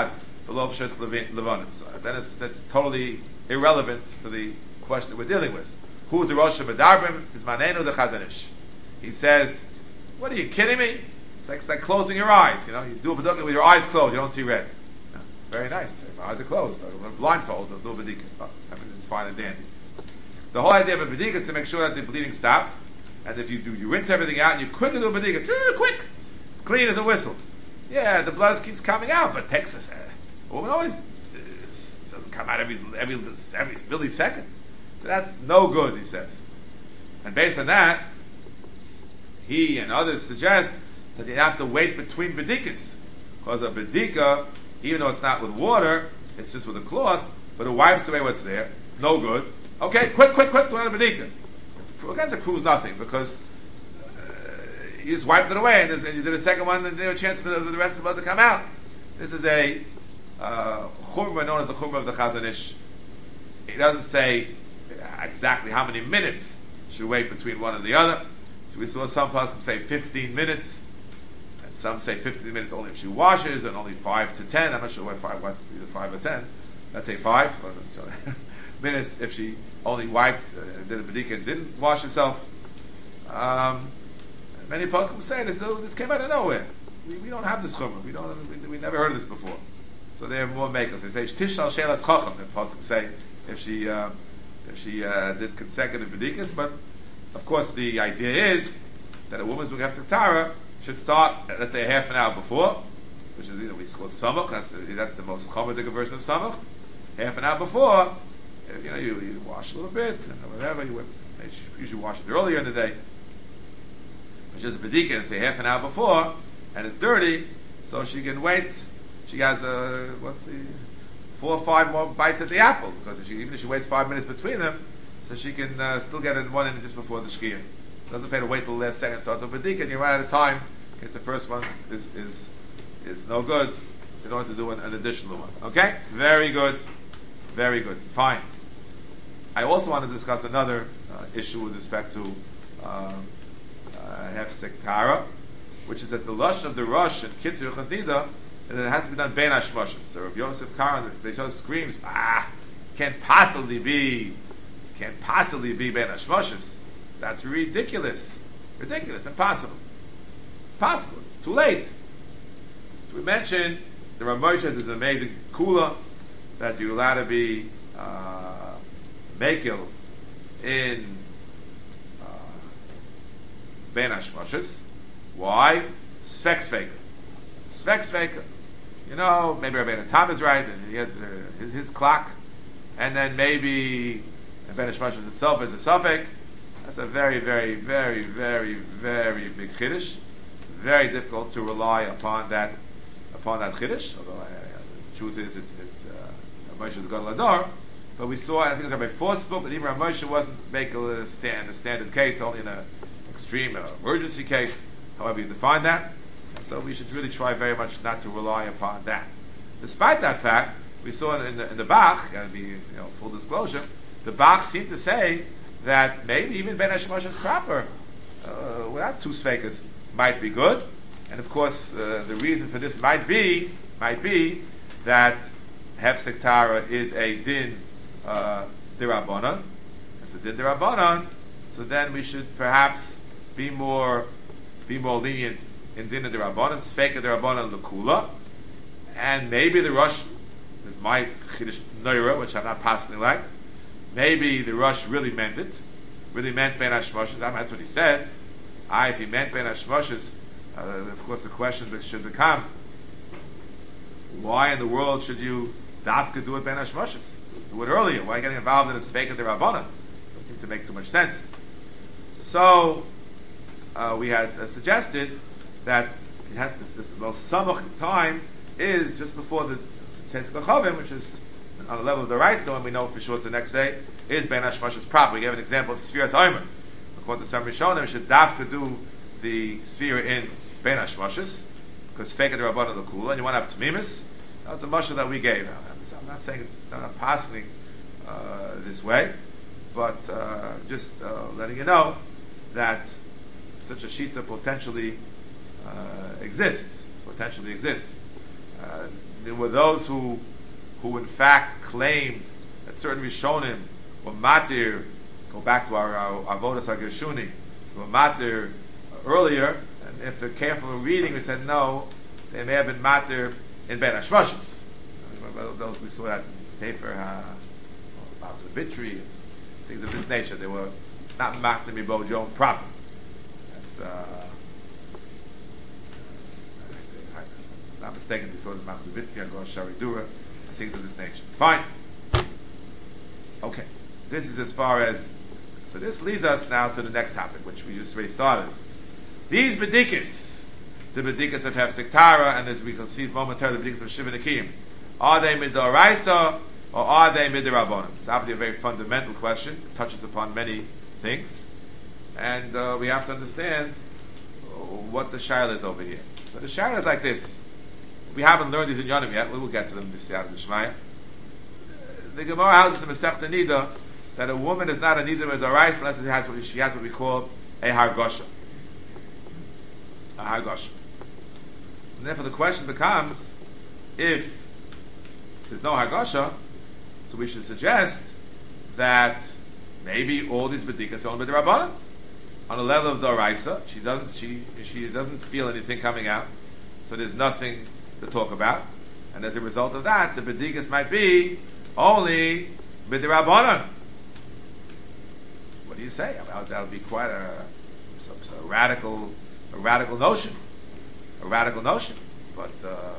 v'lo v'shos levanim. So then that's totally irrelevant for the question that we're dealing with. Who's the Rosh Hashanah? Is Manenu the Chazon Ish. He says, "What are you kidding me? It's like closing your eyes. You do a bedukah with your eyes closed. You don't see red. It's very nice. If my eyes are closed, I'm blindfold. I'll do a bedikah. It's fine and dandy. The whole idea of a bedikah is to make sure that the bleeding stopped, and if you rinse everything out and you quickly do a bedikah, quick, it's clean as a whistle. Yeah, the blood keeps coming out, but it takes us. A woman always doesn't come out every millisecond. So that's no good, he says. And based on that, he and others suggest that you have to wait between bedikas, because a bedika, even though it's not with water, it's just with a cloth, but it wipes away what's there. No good. Okay, quick, do another bedika. Again, it proves nothing, because you just wiped it away, and you did a second one, and there's a chance for the rest of the blood to come out. This is a chumrah known as the chumrah of the Chazon Ish. He doesn't say exactly how many minutes should wait between one and the other. So we saw some poskim say 15 minutes, and some say 15 minutes only if she washes, and only 5 to 10. I'm not sure why either 5 or 10. Let's say 5 minutes if she only wiped, did a bedikah and didn't wash herself. Many poskim say this came out of nowhere. We don't have this chumrah. We never heard of this before. So they have more makers. They say tishal shelas chacham. The poskim say if she did consecutive bedikas, but of course the idea is that a woman's doing hefsek tara should start, let's say, half an hour before, which is we call samach. That's the most chomedic version of samach. Half an hour before, you wash a little bit and whatever. You usually wash it earlier in the day. Which is a bedika, and say half an hour before, and it's dirty, so she can wait. She has 4 or 5 more bites at the apple, because even if she waits 5 minutes between them, so she can still get in one in just before the shkia. Doesn't pay to wait till the last second to start the bedika, and you run out of time in case the first one is no good. So you don't have to do an additional one. Okay, very good, fine. I also want to discuss another issue with respect to hefsek tara, which is that the lush of the rush and kitzur chasnida, and it has to be done ben hashmoshes. So if Yosef Karan, they just screams, can't possibly be ben hashmoshes. That's ridiculous, impossible. It's too late. We mentioned the Rav Moshe is an amazing kula that you're allowed to be mekil in ben hashmoshes. Why? Svek sveka. Maybe Rabbeinu Tam is right, and he has his clock, and then maybe ben hashmoshes itself is a suffix. That's a very, very, very, very, very big chiddush. Very difficult to rely upon that chiddush. Although the truth is, Moshe is Gadol Hador. But we saw, I think it was Rabbi Four's book, that even Rav Moshe wasn't making a standard case, only in an extreme emergency case, however you define that. And so we should really try very much not to rely upon that. Despite that fact, we saw in the Bach, and be full disclosure, the Bach seemed to say that maybe even ben hashmoshes proper, without 2 sveikas, might be good. And of course, the reason for this might be that hefsek tara is a din dirabanan. It's a din dirabanan. So then we should perhaps be more lenient in din dirabanan, sveika dirabanan lekula, and maybe the rush. This is my chiddush neira, which I'm not passing like. Maybe the Rosh really meant ben hashmoshes. That's what he said. If he meant ben hashmoshes, of course the question should become, why in the world should you dafka do it ben hashmoshes? Do it earlier. Why getting involved in a sveika derabbanan? Doesn't seem to make too much sense. So we had suggested that it has this most samach time is just before the Tzeitzei Kachavim, which is on the level of the Raisa, and we know for sure it's the next day, is ben hashmoshes proper. We gave an example of Sfiras Omer. According to some Rishonim, we should dafka do the Sfira in ben hashmoshes, because Sveika D'Rabbanan L'Kula, and you want to have Tamimis. That was the mashal that we gave. I'm not saying it's not passing this way, but just letting you know that such a shita potentially exists. There were those who in fact claimed that certain Rishonim were matir. Go back to our Avodas HaGershuni, were matir earlier, and after careful reading, we said no, they may have been matir in Ben Hashmashos. Those we saw that in Sefer Bounce of Vitri, things of this nature. They were not matir mibo Joan proper. That's not mistaken, we saw the Bounce of Vitri and Gosh Sharidura, and things of this nature. Fine. Okay. This is as far as. So this leads us now to the next topic, which we just already started. These bedikas, the bedikas that have sektara, and as we can see momentarily, the bedikas of Shiva Nekiyim, are they midoraisa or are they midorabonim? It's obviously a very fundamental question. It touches upon many things, and we have to understand what the shaila is over here. So the shaila is like this. We haven't learned these in Yonim yet. We will get to them this Siyat D'Shmaya. The Gemara houses in Masechta Nida that a woman is not a nida midoraisa unless she has what we call a hargosha. A hargosha. And therefore the question becomes, if there's no hargosha, so we should suggest that maybe all these bedikas are only b'derabbanan. On the level of doraisa, she doesn't feel anything coming out, so there's nothing to talk about, and as a result of that, the bedikas might be only b'derabbanan. What do you say? That would be quite a radical notion. A radical notion. But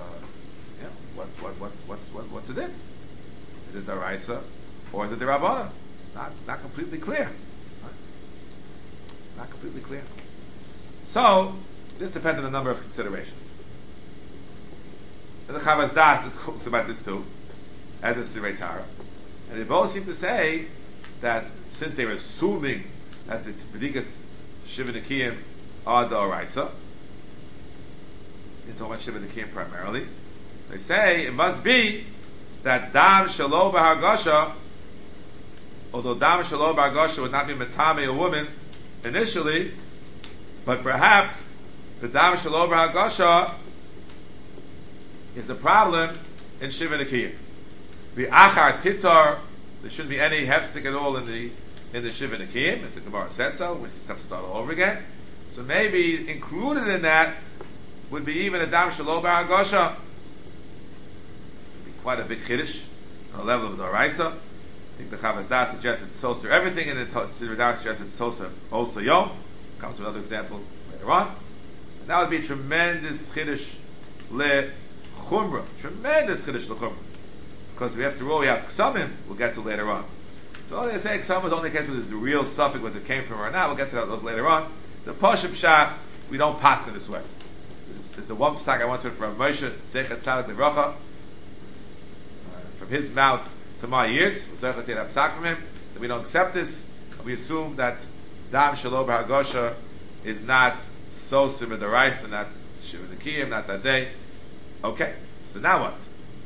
what's it in? Is it daraisa or is it derabbanan? It's not completely clear. Right? It's not completely clear. So this depends on a number of considerations. And the Chavaz Das talks about this too, as is the Tara. And they both seem to say that since they were assuming that the bedikas Shiva Nekiyim are the Oraisa, they're talking about Shiva Nekiyim primarily, they say it must be that Dam Shalo B'Hargasha, although Dam Shalo B'Hargasha would not be Matame a woman initially, but perhaps the Dam Shalo B'Hargasha is a problem in Shiva Nekiyim. The Achar Titar, there shouldn't be any hefstik at all in the Shiva Nekiyim, as the Gemara says so, we just have to start all over again. So maybe included in that would be even a Dam Shalo B'Hargasha. It would be quite a big chiddush on the level of the Oraisa. I think the Chavaz Das suggests it's Soser everything, and the Siddur Dar suggests it's Soser also Yom. Come to another example later on. And that would be a tremendous chiddush le Chumrah. Tremendous chiddush le Chumrah. Because after all we have Ksamim, we'll get to later on. So they say Ksamim is only connected with this real suffix, whether it came from or not. We'll get to those later on. The Pashim Shah, we don't pass in this way. This is the one psak I once heard from Moshe Sechet Tzadik Levracha, from his mouth to my ears. Sechet Tzadik psak from him that we don't accept this. And we assume that Dam Shalo B'Hargasha is not Sosim D'Oraisa, not Shiva Nekiyim, not that day. Okay, so now what?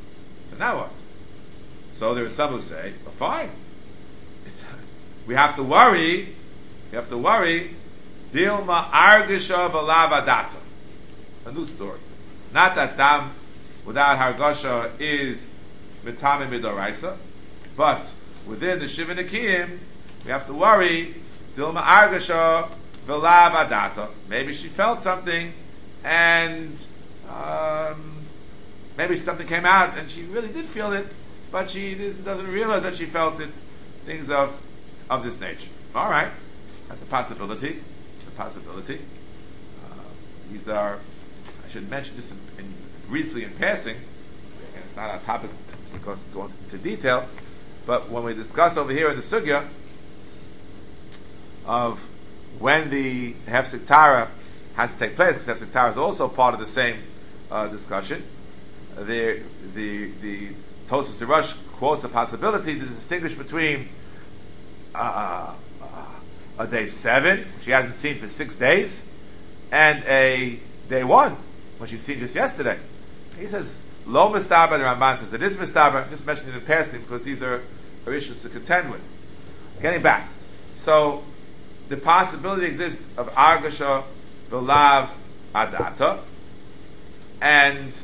So there are some who say, well, fine. We have to worry. Dilma Argisha V'Lav. A new story. Not that Dam without Hargasha is Mitame Midoraisa, but within the Shiva Nekiyim, we have to worry Dilma Argisha V'Lav Adata. Maybe she felt something, and maybe something came out, and she really did feel it, but she doesn't realize that she felt it. Things of this nature. All right, that's a possibility. These are, I should mention this briefly in passing. And it's not our topic because it's going into detail. But when we discuss over here in the sugya of when the hefsek Tara has to take place, because hefsek Tara is also part of the same discussion. The Tosfos Rush quotes a possibility to distinguish between a day 7, which she hasn't seen for 6 days, and a day 1, which she's seen just yesterday. He says, Lo Mistaber, the Ramban says, it is Mistaber, just mentioning it in passing because these are issues to contend with. Getting back. So, the possibility exists of Argasha V'Lav Adata, and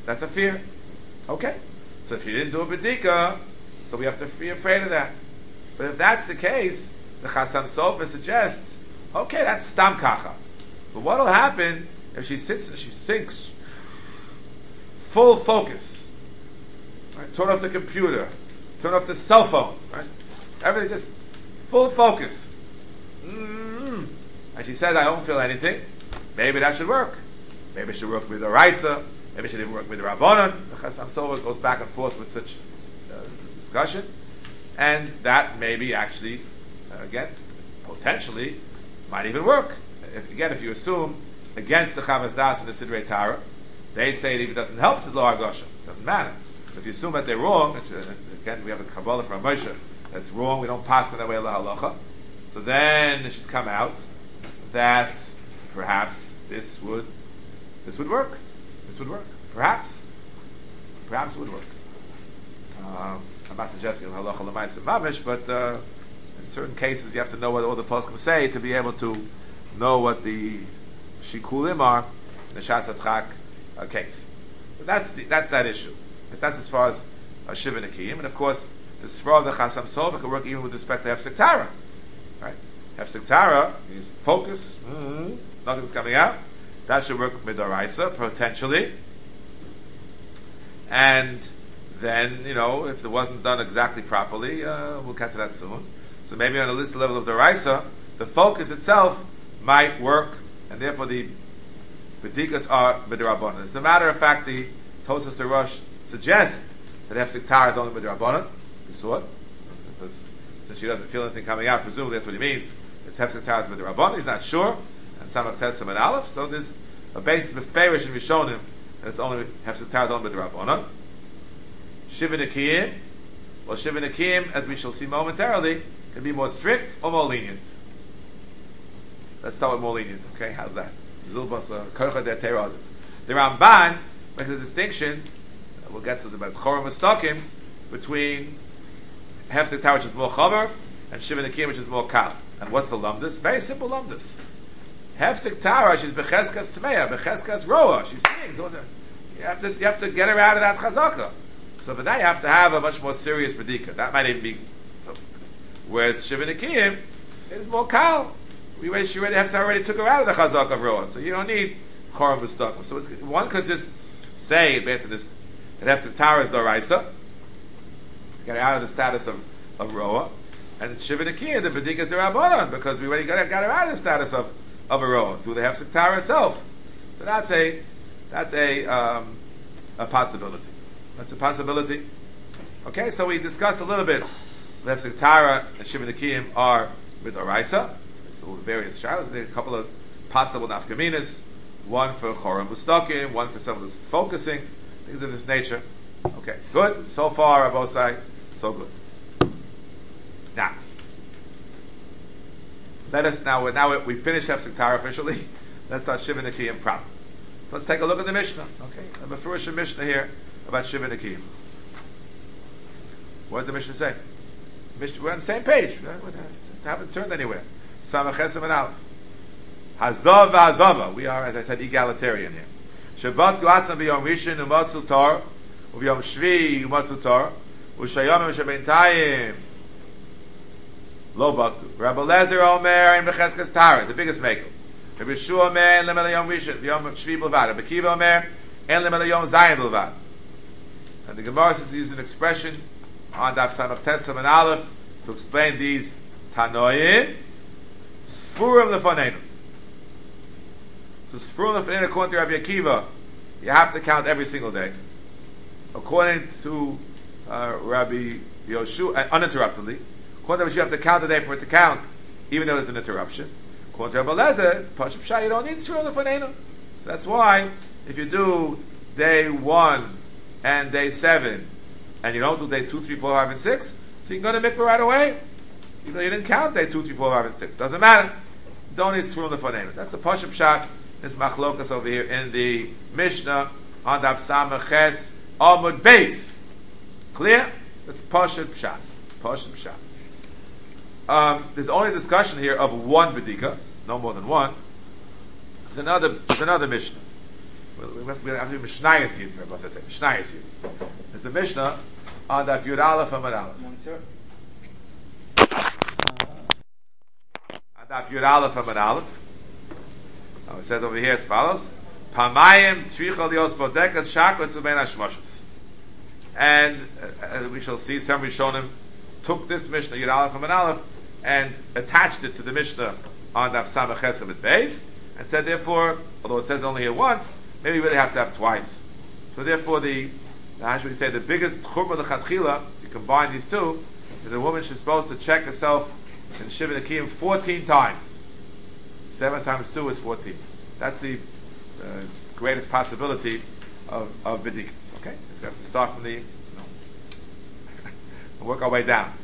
That's a fear. Okay. So if you didn't do a bedika, so we have to be afraid of that. But if that's the case, the Chasam Sofer suggests, okay, that's stam kacha. But what will happen if she sits and she thinks, full focus, right? Turn off the computer, turn off the cell phone, right? Everything just full focus. Mm-hmm. And she says, I don't feel anything. Maybe that should work. Maybe it should work with the Raisa. Maybe it should even work with the Rabbanon. The Chasam Sofer goes back and forth with such discussion. And that maybe actually, again, potentially, might even work. If you assume against the Chavas Das and the Sidrei Tara, they say it even doesn't help to Lo Hargosha. It doesn't matter. But if you assume that they're wrong, again, we have a Kabbalah from Moshe that's wrong, we don't pass in that way La Halacha, so then it should come out that perhaps this would work. This would work. Perhaps it would work. I'm not suggesting halacha l'maaseh mamish, but in certain cases you have to know what all the poskim say to be able to know what the shikulim are in the Shas Hatzchak case. But that's that issue. That's as far as Shiva Nekiyim, and of course the Sfar of the Chasam Sofer can work even with respect to Hefsek Tara. Right? Hefsek Tara, focus, nothing's coming out. That should work midaraisa potentially, and then, if it wasn't done exactly properly, we'll get to that soon. So maybe on a list level of Daraisa, the focus itself might work, and therefore the Bedikas are B'Darabanan. As a matter of fact, the Tosas Rosh suggests that Hefsek Tara is only B'Darabanan. You saw it? Because since she doesn't feel anything coming out, presumably that's what he means. It's Hefsek Tara is B'Darabanan. He's not sure. And Samach Tesam and Aleph. So there's a basis of Farish and Rishonim, and it's only Hefsek Tara is only B'Darabanan. Shiva Nekiyim. Well, Shiva Nekiyim, as we shall see momentarily, can be more strict or more lenient. Let's start with more lenient, okay? How's that? Zilbas Kocha de Teiradiv. The Ramban makes a distinction, we'll get to the Chorim Mustakim, between Hefsek Tara, which is more Chaber, and Shiva Nekiyim, which is more Kal. And what's the Lumdus? Very simple Lumdus. Hefsek Tara, she's Becheskas Tmeya, Becheskas Roa, she's seeing. You have to get her out of that Chazaka. So for that you have to have a much more serious Bedika. That might even be... Whereas Shiva Nekiyim is more Kal. She already took her out of the Chazak of Roa. So you don't need Chorim Mustakim. So one could just say, based on this, that Hefsek Tara is Doraisa, to get her out of the status of Roa. And Shiva Nekiyim, the Bedika is the Rabbanon, because we already got her out of the status of a Roa, through the Hefsek Tara itself. So that's a possibility. That's a possibility. Okay, so we discussed a little bit. Hefsek Tara and Shiva Nekiyim are with Oraisa. So various shadows. There are a couple of possible nafkaminas. One for Chorim Mustakim, one for someone who's focusing. Things of this nature. Okay, good. So far, Abosai, so good. Now, we finished Hefsek Tara officially. Let's start Shiva Nekiyim proper. So let's take a look at the Mishnah. Okay, I have a first Mishnah here about Shiva Nekiyim. What does the Mishnah say? We're on the same page. We haven't turned anywhere. Samach Chesem and Aleph. Hazava Hazava. We are, as I said, egalitarian here. Shabbat Guatzna b'yom Rishon u'matzu tor u'b'yom Shvi u'matzu tor u'shayomim shebentayim lo baktu. Rabbi Lezer Omer in Becheskas Tara, the biggest maker. Rabbi Yeshua Omer en lemel yom Rishon v'yom Shvi b'lvad. Rabbi Kiva Omer en lemel yom Zayin b'lvad. And the Gemara says to use an expression on Daf Samach Tesam and Aleph to explain these Tanoim. Sfurim lefanenu. So Sfurim lefanenu, according to Rabbi Akiva, you have to count every single day. According to Rabbi Yoshua, uninterruptedly. According to Rabbi, you have to count the day for it to count, even though there's an interruption. According to Rabbi Lezer, Pashup Shah, you don't need Sfurim lefanenu. So that's why, if you do day 1 and day 7, and you don't do day 2, 3, 4, 5, and 6, so you can go to mikveh right away. Even though you didn't count day 2, 3, 4, 5, and 6. Doesn't matter. Don't need Sfurim lefanenu. That's the Pashup Shah. This machlokas over here in the Mishnah on Daf Samach Ches Amud Beis. Clear? That's Pashup Shah. Pashup Shah. There's only a discussion here of one Bedika, no more than one. There's another Mishnah. we have to be Mishnayos Yid. Mishnayos Yid. It's a Mishnah on Daf Yud Aleph Amud Aleph. On Daf Yud Aleph Amud Aleph. It says over here as follows: Pamayim Trichol Yos Bodekas Shakos Ubein Hashmoshes. And we shall see some Rishonim took this Mishnah Yud Aleph Amud Aleph and attached it to the Mishnah on Daf Samach Chesed with Beis, and said therefore, although it says only here once, maybe we really have to have twice. So therefore, how should we say, the biggest chumrah l'chatchila, if you combine these two, is a woman she's supposed to check herself in Shiva Nekiyim 14 times. 7 times 2 is 14. That's the greatest possibility of bedikas. Okay, so we have to start from and work our way down.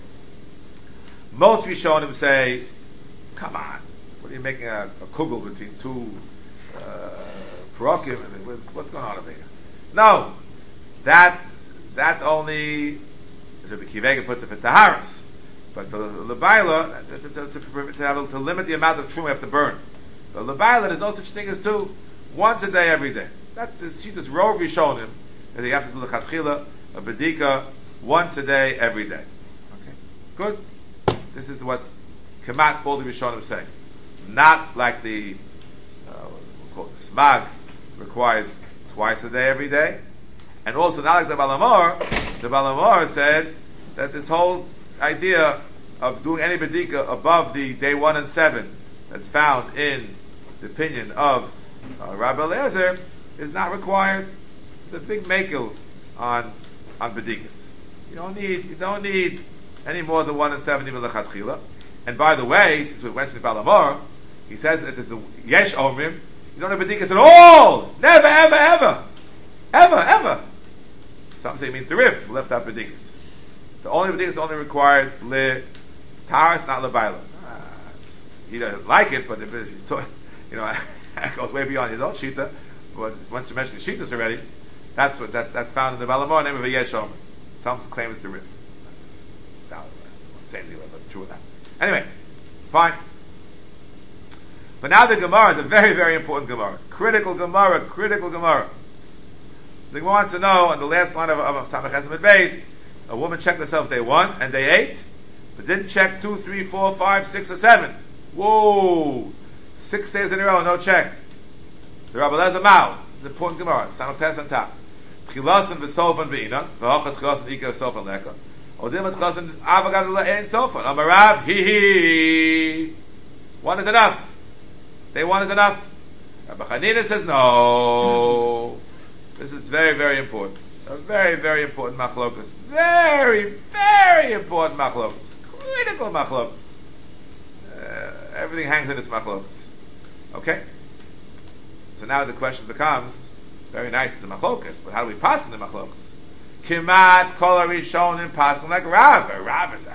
Most Rishonim say, come on, what are you making a kugel between two parokim? What's going on over here? No, that's only Rabbi Kivega puts it for taharas, but for the lebaila, to limit the amount of truma you have to burn. But lebaila, there's no such thing as 2, once a day, every day. That's the Shittas Rov Rishonim, that you have to do the chatchila, a bedika, once a day, every day. Okay, good. This is what Kemat all the Rishonim say. Not like the we'll call it the Smag requires twice a day, every day, and also not like the Balamor. The Balamor said that this whole idea of doing any bedika above the day 1 and 7 that's found in the opinion of Rabbi Eliezer is not required. It's a big makel on bedikas. You don't need any more than 1 and 7 even lechatchila. And by the way, since we mentioned Balamor, he says that there's a yesh omrim. You don't have bedikas at all. Never, ever. Some say it means the rif left out bedikas. The only bedikas only required le taras, not le baila. He doesn't like it, but he's taught, it goes way beyond his own shita. But once you mention the shitas already, that's found in the Balamor name of a yesh omrim. Some claim it's the rif. Same thing, but true with that. Anyway, fine. But now the Gemara is a very, very important Gemara. Critical Gemara. The Gemara wants to know, on the last line of Samach Chesed Beis, a woman checked herself day 1 and day 8, but didn't check 2, 3, 4, 5, 6, or 7. Whoa! 6 days in a row, no check. The Rabbi Eliezer Mao. This is an important Gemara. Samach Chesed on top. Tchilasan v'sofan v'ina, v'hachat tchilasan ika v'sofan leka. Odim tchilasan avagad l'ein sofan. Amarav, he. 1 is enough. Day 1 is enough. Rabbi Chanina says no. This is very, very important. A very, very important machlokus. Very, very important machlokus. Critical machlokus. Everything hangs in this machlokus. Okay? So now the question becomes, very nice, it's a machlokus, but how do we pass in the machlokus? Kimat kol harishonim passing like Rav. Rav is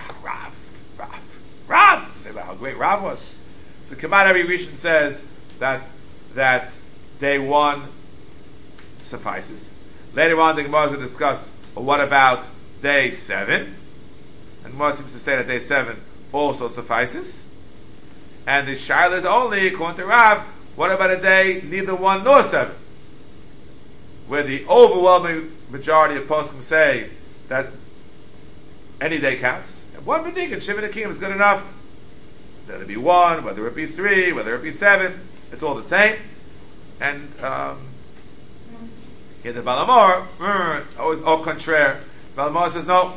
Rav. Say about how great Rav was. So Kimat every Rishon says that day 1 suffices. Later on, the Gemara is going to discuss, well, what about day 7? And Gemara seems to say that day 7 also suffices. And the Shaila is only, according to Rav, what about a day neither 1 nor 7? Where the overwhelming majority of poskim say that any day counts. And 1 b'dik in Shiva Nekiyim is good enough. Whether it be 1, whether it be 3, whether it be 7, it's all the same. And here the Balamor, always au contraire. Balamor says no.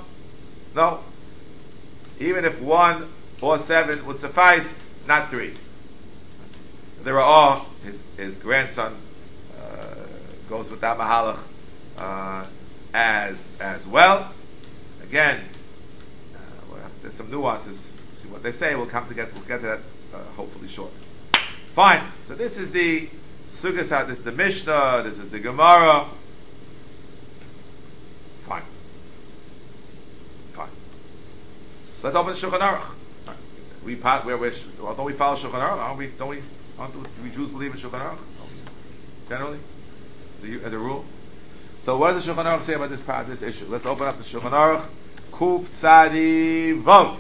Even if 1 or 7 would suffice, not 3. There are his grandson goes with that mahalach as well. Again, there's some nuances. See what they say. We'll get to that hopefully shortly. Fine. So this is the Sugas. This is the Mishnah. This is the Gemara. Fine. Let's open the Shulchan Aruch. Don't we follow Shulchan Aruch? Don't we Jews believe in Shulchan Aruch? Generally, as a rule. So what does the Shulchan Aruch say about this issue? Let's open up the Shulchan Aruch. Kuf Tzadi Vav.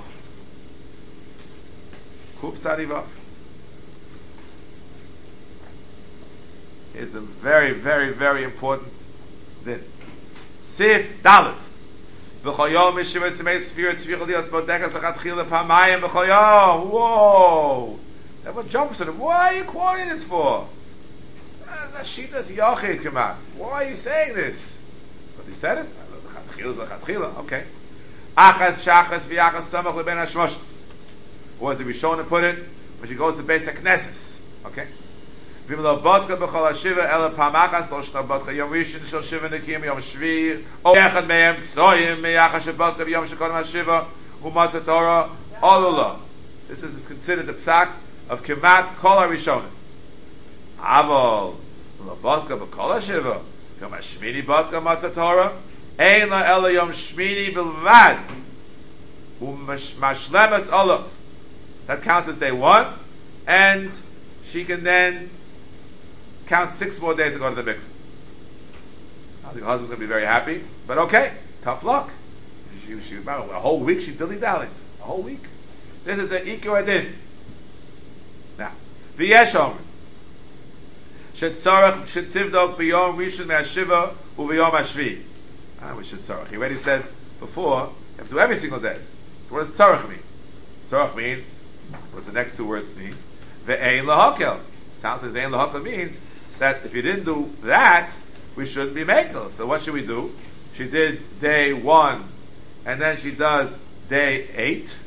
Kuf Tzadi Vav. is a very, very, very important din. Sif Dalet. B'chol yom mishiva semei sfira tzvicha lios bodekas lechatchila pamayim b'chol yom. Whoa! Everyone jumps at him. Why are you quoting this for? As a shitas yachid come out. Why are you saying this? But he said it. Lechatchila. Okay. Achas shachas v'achas samach leben hashmoshes. Or as the Rishon put it, when she goes to Beis HaKnesses. Okay. V'imlo bodka b'chol hashiva ela pamachas lo shna bodka yom rishon shel shiva nekim yom shvi o echad mehem tzoyim meyachas shebodka b'yom shekodem hashiva u'matzah Torah olula. This is considered the psak of Kemat Kol HaRishonim. Avol lo bodka b'kol hashiva yom hashmini bodka matzah Torah ein la ela yom shmini bilvad u'mashlemas olav. That counts as day one, and she can then count 6 more days to go to the mikveh. I think the husband's going to be very happy, but okay, tough luck. A whole week she dilly-dallied. A whole week. This is the Ikar Adin. Now, V'yesh Omer Shetzarech Shetivdok B'yom Rishon Me'ashiva U'B'yom Hashvi. We should tzarech. He already said before, you have to do every single day. So what does tzarech mean? Tzarech means, what the next 2 words mean? Ve'ein lahakel. Sounds like ve'ein lahakel means that if you didn't do that, we shouldn't be makel. So what should we do? She did day 1, and then she does day 8.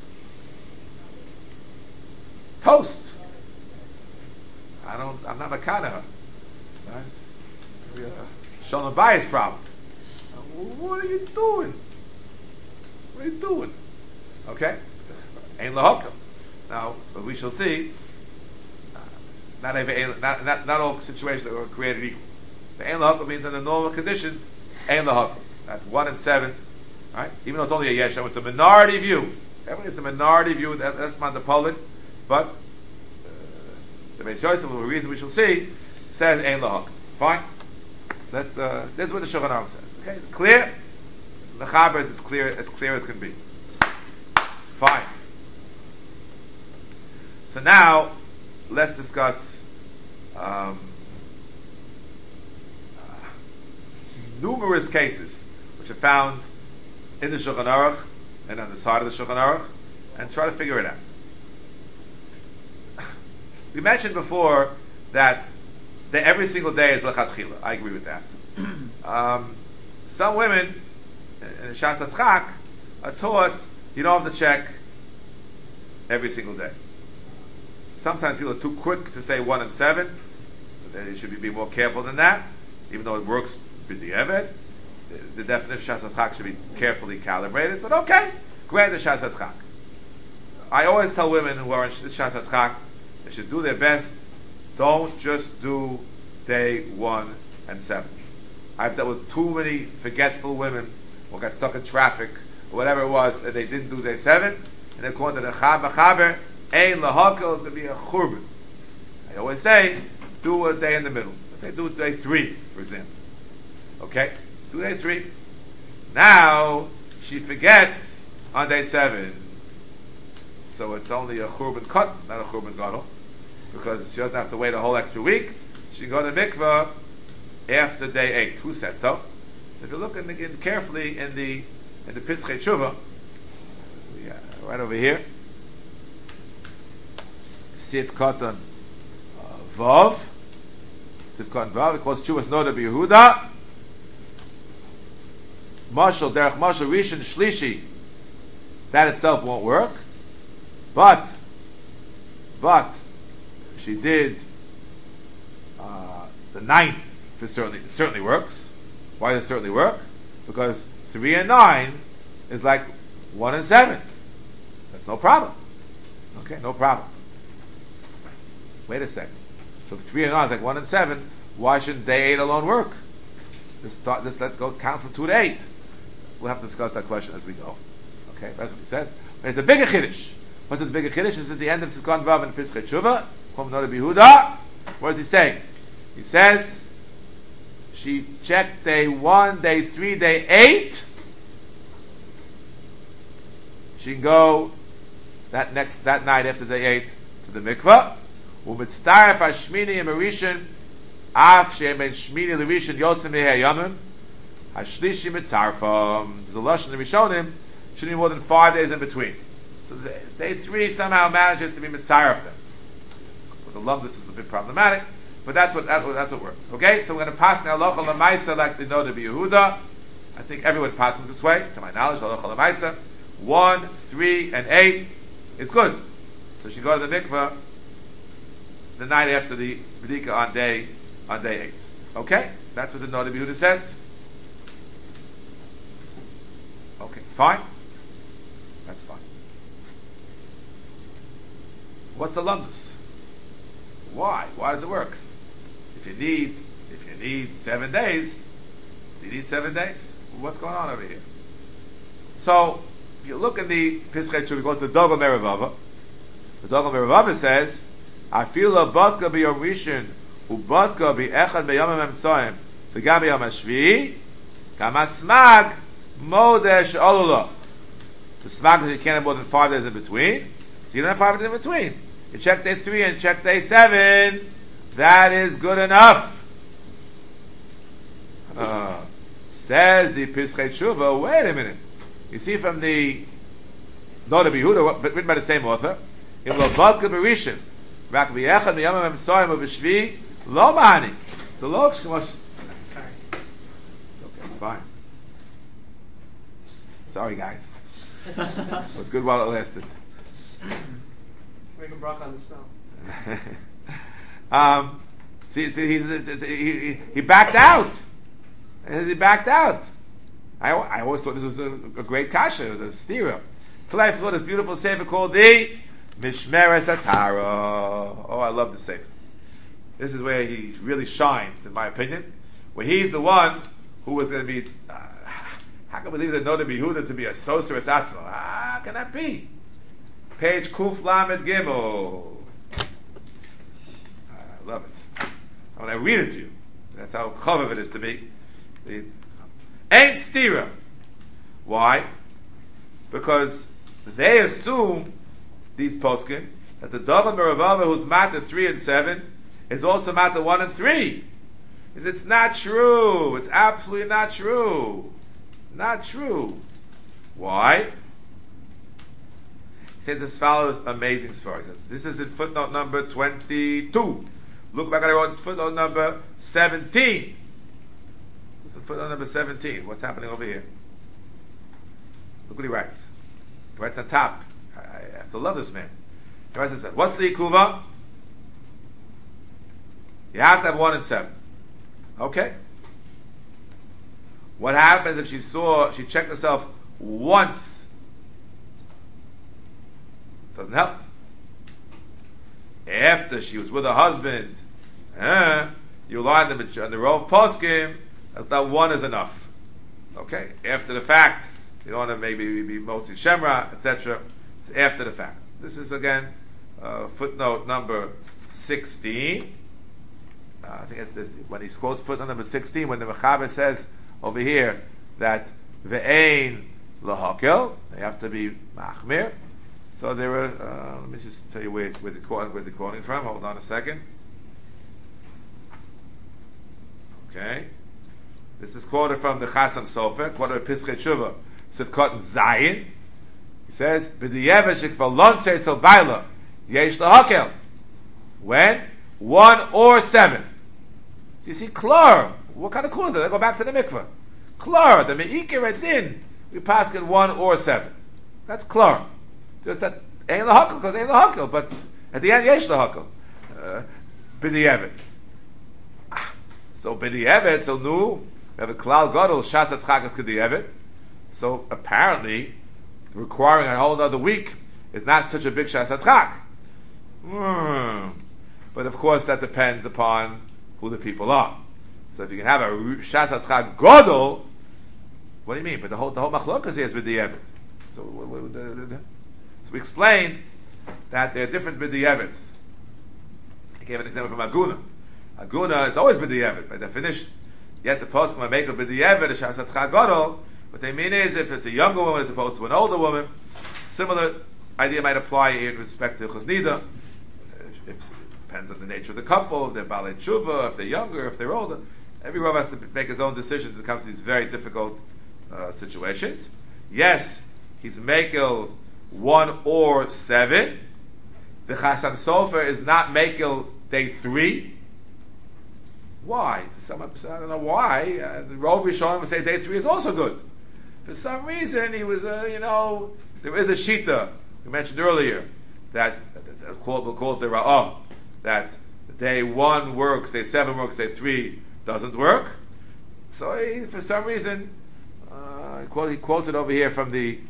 Toast. I'm not a kind right? Maybe a Shalom Bayis problem. What are you doing? What are you doing? Okay? Ein lahakel. Now, we shall see, not all situations are created equal. The ein lahakel means under normal conditions, ein lahakel. That's 1 and 7, right? Even though it's only a yeshem, it's a minority view. It's a minority view, that's not the public, but the Beis Yosef, for a reason we shall see, says ein lahakel. Fine? This is what the Shulchan Aruch says. Okay? Clear? The Chaber is as clear as can be. Fine. So now, let's discuss numerous cases which are found in the Shulchan Aruch and on the side of the Shulchan Aruch, and try to figure it out. We mentioned before that every single day is lechatchila. I agree with that. Some women in Shas HaTzchak are taught you don't have to check every single day. Sometimes people are too quick to say 1 and 7. They should be more careful than that, even though it works with the Eved. The definition of Shas HaTzchak should be carefully calibrated, but okay, grant the Shas HaTzchak. I always tell women who are in this Shas HaTzchak, they should do their best. Don't just do day 1 and 7. I've dealt with too many forgetful women who got stuck in traffic, or whatever it was, and they didn't do day 7, and according to the Chaber, ein lahakel is going to be a churban. I always say, do a day in the middle. Let's say do day 3, for example. Okay? Do day 3. Now, she forgets on day 7. So it's only a churban cut, not a churban gadol, because she doesn't have to wait a whole extra week. She can go to mikveh after day 8. Who said so? So if you look carefully in the Pischei Tshuva, right over here, Sif Katan Vav, Sif Katan Vav, it calls Tshuvas Noda B'Yehuda, Mashal, Derech Mashal, Rishon, Shlishi, that itself won't work, but she did the 9th, it certainly works. Why does it certainly work? Because 3 and 9 is like 1 and 7. That's no problem. Okay, no problem. Wait a second. So if 3 and 9 is like 1 and 7, why shouldn't day 8 alone work? Let's go count from 2 to 8. We'll have to discuss that question as we go. Okay, that's what he says. But it's a bigger chiddush. What's this bigger chiddush? It's at the end of Sikon Vav and Pischei Tshuva. What is he saying? He says she checked day 1, day 3, day 8. She can go that night after day 8 to the mikveh. U'mitztaref hashmini and marishin Af shemen shmini levishin yosem mehayamim. Hashlishi mitzarfam. There's a lashon in the Rishonim. Shouldn't be more than 5 days in between. So day 3 somehow manages to be mitzarf them. With the lumdus is a bit problematic, but that's what works. Okay, so we're going to pass now halacha l'maisa like they know to be Yehuda. I think everyone passes this way, to my knowledge. Halacha l'maisa 1, 3, and 8 is good. So she go to the mikveh the night after the B'dika on day 8. Okay, that's what the Noda B'Yehuda says. Okay, fine. That's fine. What's the lumdus? Why? Why does it work? If you need 7 days, so you need 7 days. What's going on over here? So, if you look in the Pischei Tshuva, it goes to Dogel Meravava. The Dogel Meravava says, "Afila badka b'yom rishon ubadka b'echad b'yomim emtzoyim v'gam b'yom hashvi'i kamasmag modesh olula." The smag is you can't have more than 5 days in between, so you don't have 5 days in between. You check day 3 and check day 7. That is good enough. Says the Pischei Tshuva. Wait a minute. You see from the Noda B'Yehuda, written by the same author, in Lo Badka B'Rishon Rak B'Yechad B'Yomim Emtzoyim U'B'Shvi Lo Mahani. The Lo Sorry. Okay, it's fine. Sorry, guys. It was good while it lasted. Make a bracha on the smell. He backed out. He backed out. I always thought this was a great kasha, it was a stira. Till I thought this beautiful sefer called the Mishmeres Atara. Oh, I love the sefer. This is where he really shines, in my opinion. Where he's the one who was going to be. How can I believe that Noda B'Yehuda to be a Soseres Atzma? How can that be? Page Kuf Lamed Gimel. I love it. When I read it to you, that's how chavav it is to me. Ain't stira. Why? Because they assume, these poskim, that the Dogel Meravava who's matter 3 and 7 is also matter 1 and 3. It's not true. It's absolutely not true. Not true. Why? He says this follows amazing story. This is in footnote number 22. Look back at our footnote number 17. This is footnote number 17. What's happening over here? Look what he writes. He writes on top. I have to love this man. He writes and says, what's the ikuva? You have to have 1 and 7. Okay. What happens if she checked herself once? Doesn't help. After she was with her husband, you lie on the Rov Poskim, that's that 1 is enough. Okay? After the fact, you don't want to maybe be Motzi Shemra, etc. It's after the fact. This is again footnote number 16. I think it's when he quotes footnote number 16, when the Mechaber says over here that ve'ein lahakel, they have to be machmir. So there were. Let me just tell you where's it quoting from. Hold on a second. Okay, this is quoted from the Chasam Sofer, quoted by Pischei Tshuva, Sivkot and Zayin. He says, "B'diyevet shekvar lonche etzel baila yesh lahakel." When 1 or 7. So you see, klor. What kind of klor is that? I go back to the mikveh. Klor, the meikir adin, we pass in 1 or 7. That's klor. Just that ain't lahakel because ain't lahakel, but at the end yesh lahakel. B'diyevet. So b'diyevet, so nu we have a klal gadol shas atzchakas k'diyevet. So apparently, requiring a whole other week is not such a big shas atzchak. But of course, that depends upon who the people are. So if you can have a shas atzchak gadol, what do you mean? But the whole machlokas here is b'diyevet. So we explained that there are different b'diyevets. I gave an example from Aguna. Aguna, it's always b'diyevet by definition. Yet the poskim might make a b'diyevet a shas atzchak gadol. What they mean is, if it's a younger woman as opposed to an older woman, similar idea might apply in respect to Chosnida. If depends on the nature of the couple, if they're balei tshuva, if they're younger, if they're older. Every Rav has to make his own decisions when it comes to these very difficult situations. Yes, he's makel 1 or 7. The Chasan Sofer is not makel day 3. Why? I don't know why. The Rov Rishonim would say day 3 is also good. For some reason, he was, there is a shita we mentioned earlier that we'll call it the Ra'ah, that day 1 works, day 7 works, day 3 doesn't work. So for some reason, he quotes it over here from the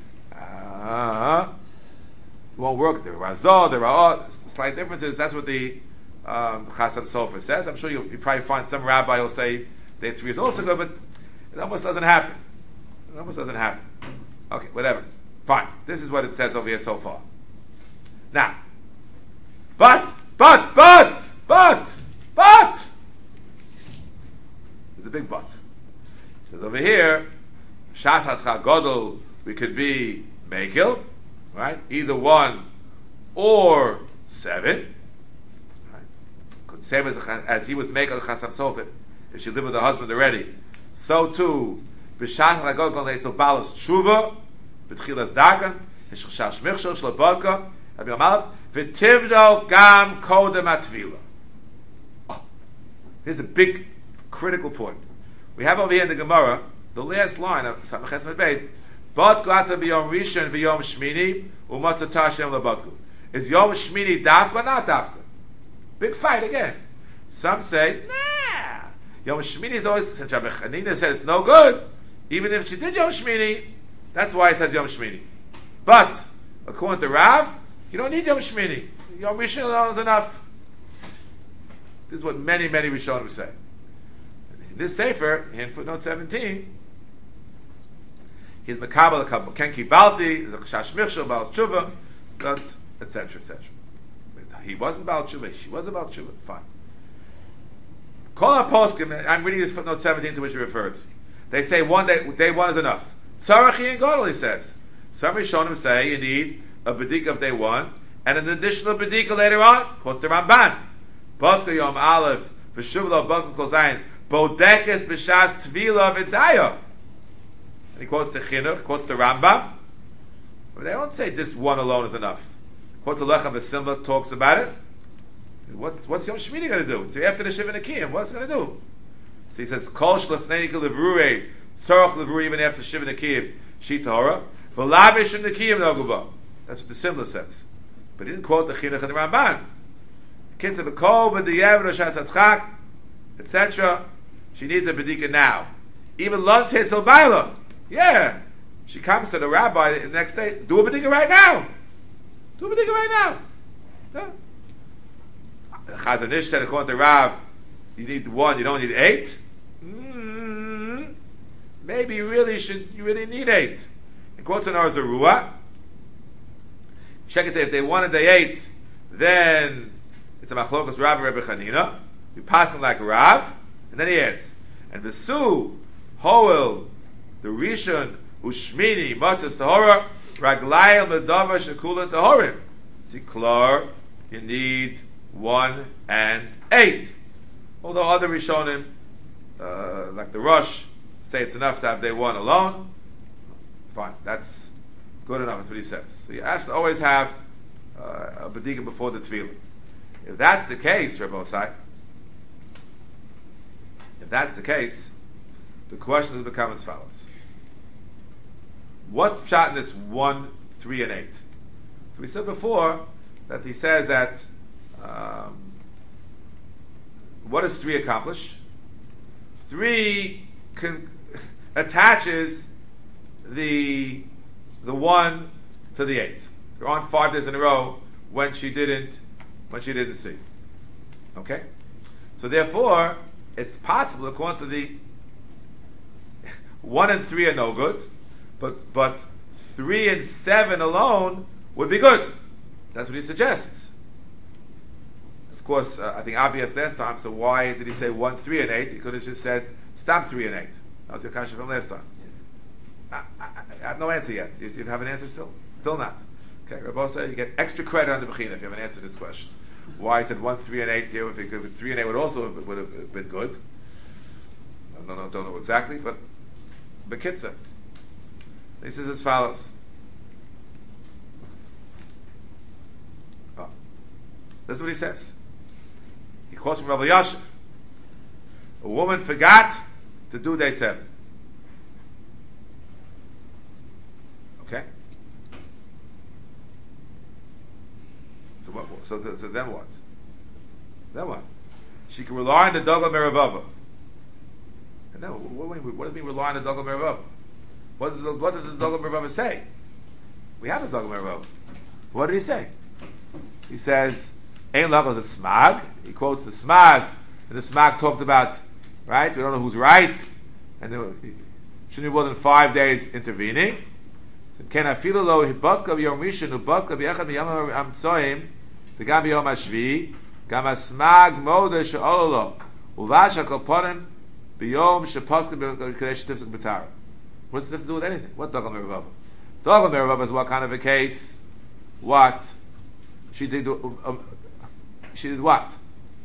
won't work. The Razah, the Ra'ah, slight differences. That's what the Chasam Sofer says. I'm sure you probably find some rabbi who'll say day 3 is also good, but it almost doesn't happen. Okay, whatever. Fine. This is what it says over here so far. Now, but, there's a big but. It says over here, Shas Hatcha Godel, we could be Mekel, right? Either 1 or 7. Right? Same as he was Mekel Chasam Sofer, if she lived with her husband already. So too, B'Shas Hatcha Godel Eitzel Balas Tshuva, B'Tchilas Dagan, Hishchash Michshel Shlabodka, Rabbi Amalav, V'Tivdo Gam Kodem Atvila. Here's a big critical point. We have over here in the Gemara the last line of Samachet Beis. Bat Glata b'Yom Rishon v'Yom Shmini u'Matzah Tashem leBatku. Is Yom Shmini dafka or not dafka? Big fight again. Some say, nah. Yom Shmini is always, since Rabbi Chanina said it's no good, even if she did Yom Shmini, that's why it says Yom Shmini. But according to Rav, you don't need Yom Shmini. Yom Rishon alone is enough. This is what many Rishonim say. In this Sefer, in footnote 17, he's Mekabel a couple. Ken Kibalti, the Chash Michshel, Baal Tshuva, etc. He wasn't Baal Tshuva, she was about Tshuva. Fine. Kol HaPoskim, I'm reading this footnote 17 to which it refers. They say day 1 is enough. Tzarachi and Godel, he says. Some Rishonim say you need a B'dika of day 1 and an additional B'dika later on. Quotes the Ramban. Bodka Yom Aleph, V'shuvla Bodka Kol Zayin, Bodekes B'shas Tvila V'daya. And he quotes the Chinuch, quotes the Rambam. But they don't say just 1 alone is enough. Quotes Alecha V'simla, talks about it. What's Yom Shmini going to do? So after the Shiva Nekiyim, what's it going to do? So he says, Kol Shlefneika Levrurei, Tzorach Levrurei, even after Shiva Nekiyim, Shi Tahora, V'labish Nekiyim Noguba. That's what the Simla says. But he didn't quote the Chinuch and the Ramban. Kids have a kol, but the Yev, Rosh Hasatchak, etc. She needs a bedika now. Even Lon says Baila. Yeah. She comes to the rabbi the next day, do a bedika right now. Yeah. The Chazon Ish said, according to Rav, you need 1, you don't need 8. Maybe you really need 8. In quotes in our Zerua, check it if they wanted day 8, then it's a machlokas Rav and Rebbe Chanina. We pass him like Rav, and then he adds, and Vesu, Hoel, the Rishon, Ushmini, Matzas Tahora, Raglayel Medava Shekulan Tahorim. See, Klar, you need 1 and 8. Although other Rishonim, like the Rosh, say it's enough to have day 1 alone. Fine, that's good enough, that's what he says. So you have to always have a B'dika before the Tefillah. If that's the case, Rebbe Osai, the question has become as follows. What's pshat in this 1, 3, and 8? So we said before that he says that what does 3 accomplish? 3 attaches the 1 to the 8. They're on 5 days in a row when she didn't see. Okay? So therefore, it's possible, according to the 1 and 3 are no good, but 3 and 7 alone would be good. That's what he suggests. Of course, I think obvious last time, so why did he say 1, 3, and 8? He could have just said, stop 3 and 8. That was your kasha from last time. I have no answer yet. You have an answer still? Still not. Okay, Rabbi said you get extra credit on the Bechina if you have an answer to this question. why he said 1, 3, and 8 here. If he could, 3 and 8 would have been good. I don't know exactly, but Bekitza. He says as follows. This is what he says. He quotes from Rabbi Yashiv. A woman forgot to do day 7. Okay? So then what? Then what? She can rely on the Dogel Meravava. And then what does it mean rely on the Dogel Meravava? What did the Dogel Meravava say? We have the Dogel Meravava. What did he say? He says, Ein Lach is a Smag. He quotes the Smag. And the Smag talked about, right? We don't know who's right. And there shouldn't be more than 5 days intervening. Can I feel lo hibaka b'yom rishon ubaka b'yachad b'yom amtsoim v'gam b'yom hashvi gam asmag moda she'ololo uvash hakoponim b'yom she'poskim b'kadesh tifsuk b'tara. What does this have to do with anything? What Dogel Meravava? Dogel Meravava is what kind of a case? What? She did what?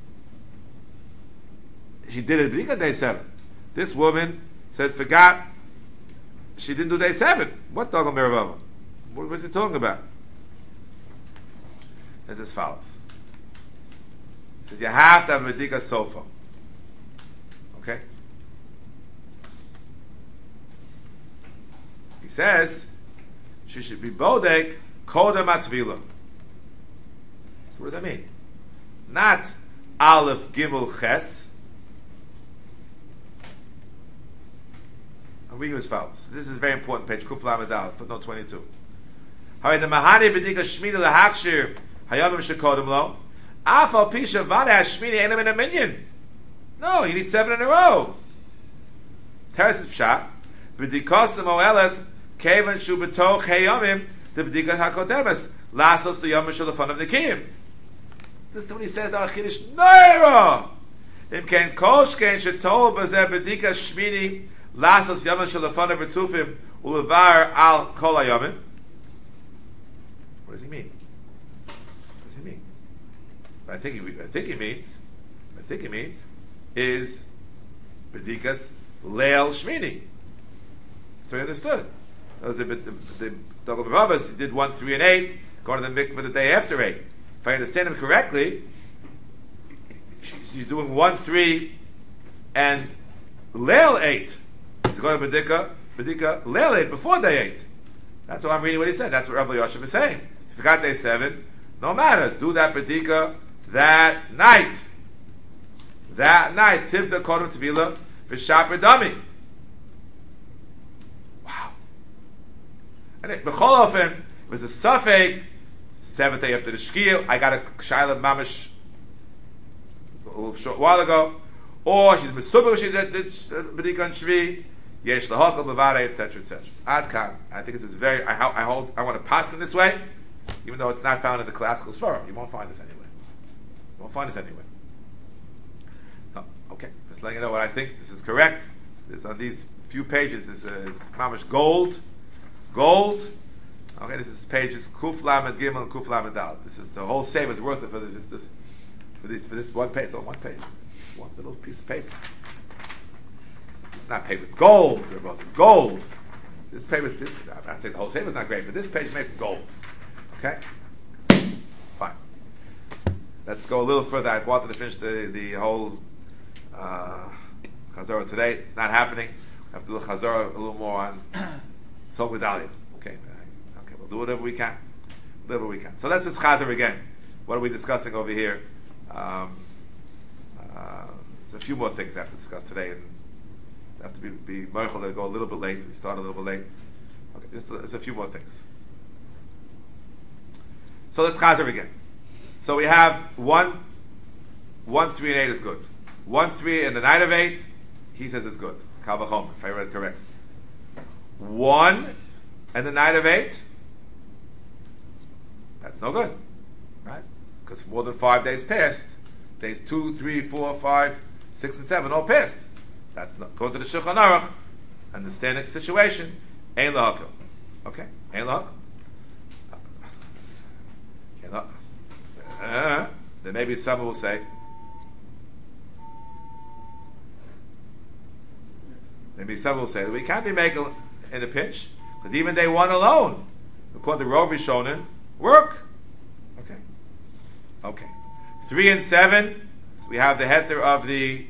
She did it B'dika day 7. This woman said, forgot, she didn't do day 7. What Dogel Meravava? What was he talking about? It's as follows. He said, you have to have a B'dika sofa. Okay? He says, she should be Bodek Kodem Atvila. So what does that mean? Not Aleph Gimel Ches. I'm reading as follows. This is very important. Page Kuf Lamed Aleph, footnote 22. However, the Mahani B'dika Shmini LeHakshir Hayamim Shekodem Lo Afal Pisha Vada Hashmini Enem in a Minyan. No, you need 7 in a row. Teres Pshat B'dikos Moelas Kevan Shu B'toch Hayamim the B'dika HaKodemes Lasos the Yom Shel Lefanav Nikiyim. This is what he says. Now Chiddush Neira. Im Ken Kol Shkein Shetol B'Zeh B'dika Shmini Lasos Yom Shel Lefanav V'Tufim Ulevar Al Kol Hayamim. What does he mean? What does he mean? I think he means is B'dikas Leil Shmini. That's what he understood. That was the Dogel Meravava. He did 1, 3, and 8. Go to the mikveh the day after 8. If I understand him correctly, she's doing 1, 3, and Leil 8 to go to B'dika Leil 8 before day 8. That's why I'm reading what he said. That's what Rabbi Yashiv is saying. If you forgot day 7, no matter. Do that B'dika that night. That night. Tivda Kodem Tvila V'Shaper Dami. Wow. And B'chol Ofen, it was a Safek, 7th day after the Shkil. I got a Shaila Mamish a short while ago. Or she's Mesubah, she did B'dika and Shvi. Yesh Lahakal Bavare, etc., etc. Adkan. I think this is very. I want to pass in this way, even though it's not found in the classical Sfarim. You won't find this anywhere. You won't find this anywhere. No. Okay. Just letting you know what I think. This is correct. This on these few pages is mamish gold. Gold. Okay. This is pages Kuf Lamed Gimel and Kuf Lamed Dal. This is the whole save is worth it for this one page. So one page. Just one little piece of paper. It's not paper, it's gold. It's gold. This paper, I'm not saying the whole paper is not great, but this page is made from gold. Okay? Fine. Let's go a little further. I wanted to finish the whole Chazorah today. Not happening. We have to do the Chazorah a little more on Sol Medallion. Okay, we'll do whatever we can. Whatever we can. So let's just Chazor again. What are we discussing over here? There's a few more things I have to discuss today, and I have to be mindful to go a little bit late. We start a little bit late. Okay, there's a few more things. So let's Chazor again. So we have 1, 3, and 8 is good. 1, 3 in the night of 8, he says it's good. Kal v'chomer, if I read it correct. 1 and the night of 8, that's no good, right? Because more than 5 days passed. Days 2, 3, 4, 5, 6, and 7 all passed. That's not going to the Shulchan Aruch. Understanding the situation, ein lahakil. Okay, ein lahakil. then maybe someone will say, that we can't be making in a pinch, because even day one alone, according to Rov Rishonim, work. Okay. 3 and 7, so we have the heter of the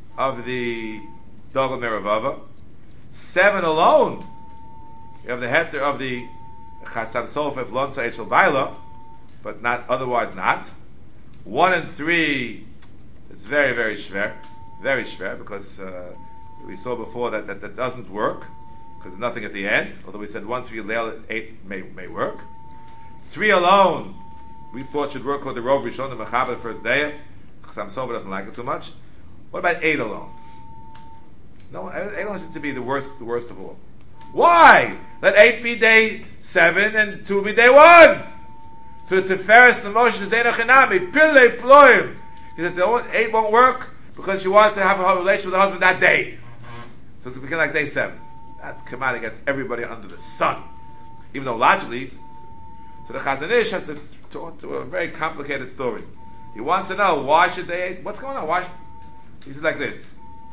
Dogel Meravava. 7 alone, you have the heter of the Chasam Sofer Lonza Eshel Baila, but not otherwise not. 1 and 3 is very, very schwer, because we saw before that doesn't work, because there's nothing at the end, although we said 1, 3, Leil, 8 may work. 3 alone, we thought should work with the Rov Rishon, the Mechaber, the first day. Chasam Sofer doesn't like it too much. What about 8 alone? No, 8 alone seems to be the worst of all. Why? Let 8 be day 7 and 2 be day 1. So the Tiferes, the Moshe, Zeinach Enami, Pillei Ploim. He said the 8 won't work because she wants to have a relation with her husband that day. So it's become like day 7. That's come out against everybody under the sun. Even though logically, so the Chazon Ish has to talk to a very complicated story. He wants to know why should they? What's going on? Why? He says like this.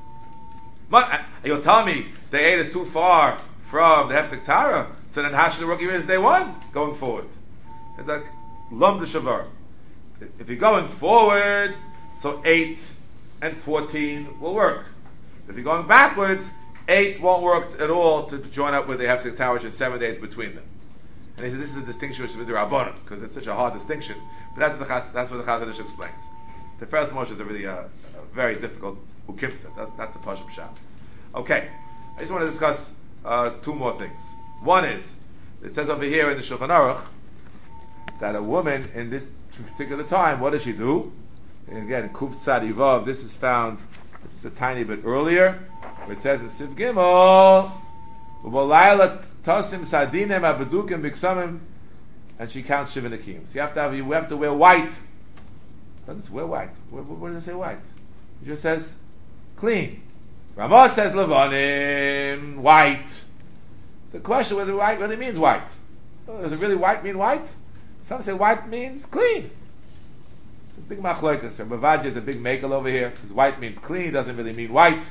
You'll tell me day 8 is too far from the Hefsek Tara, so then how should the work even as day 1 going forward? It's like Lom de Shavar. If you're going forward, so 8 and 14 will work. If you're going backwards, 8 won't work at all to join up with the Hefsek Tara, which is 7 days between them. And he says this is a distinction which is with the Rabbanim, because it's such a hard distinction. But that's what the Chazon Ish explains. The first Moshe is a really a very difficult ukimta. That's not the Pashup Shah. Okay, I just want to discuss 2 more things. One is, it says over here in the Shulchan Aruch that a woman in this particular time, what does she do? And again, Kuf Tzad Ivav, this is found just a tiny bit earlier, where it says in Siv Gimel, U'bolayla Tosim Sadinem Abadukim Biksamim, and she counts Shiva Nakim. So you have to wear white. Doesn't wear white. What does it say white? It just says clean. Ramah says Levanim, white. The question whether white really means white. Does it really white mean white? Some say white means clean. It's a big machlokas. So Bavadia is a big makel over here. Because white means clean, doesn't really mean white.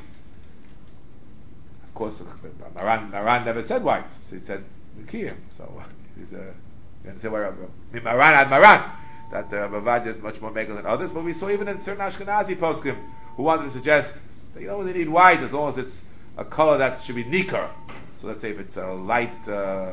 Of course, Maran never said white. So he said Nikiyim. So he's you understand why Maran had Maran. That Bavadia is much more makel than others. But we saw even in certain Ashkenazi poskim who wanted to suggest that they need white as long as it's a color that should be nikar. So let's say if it's a light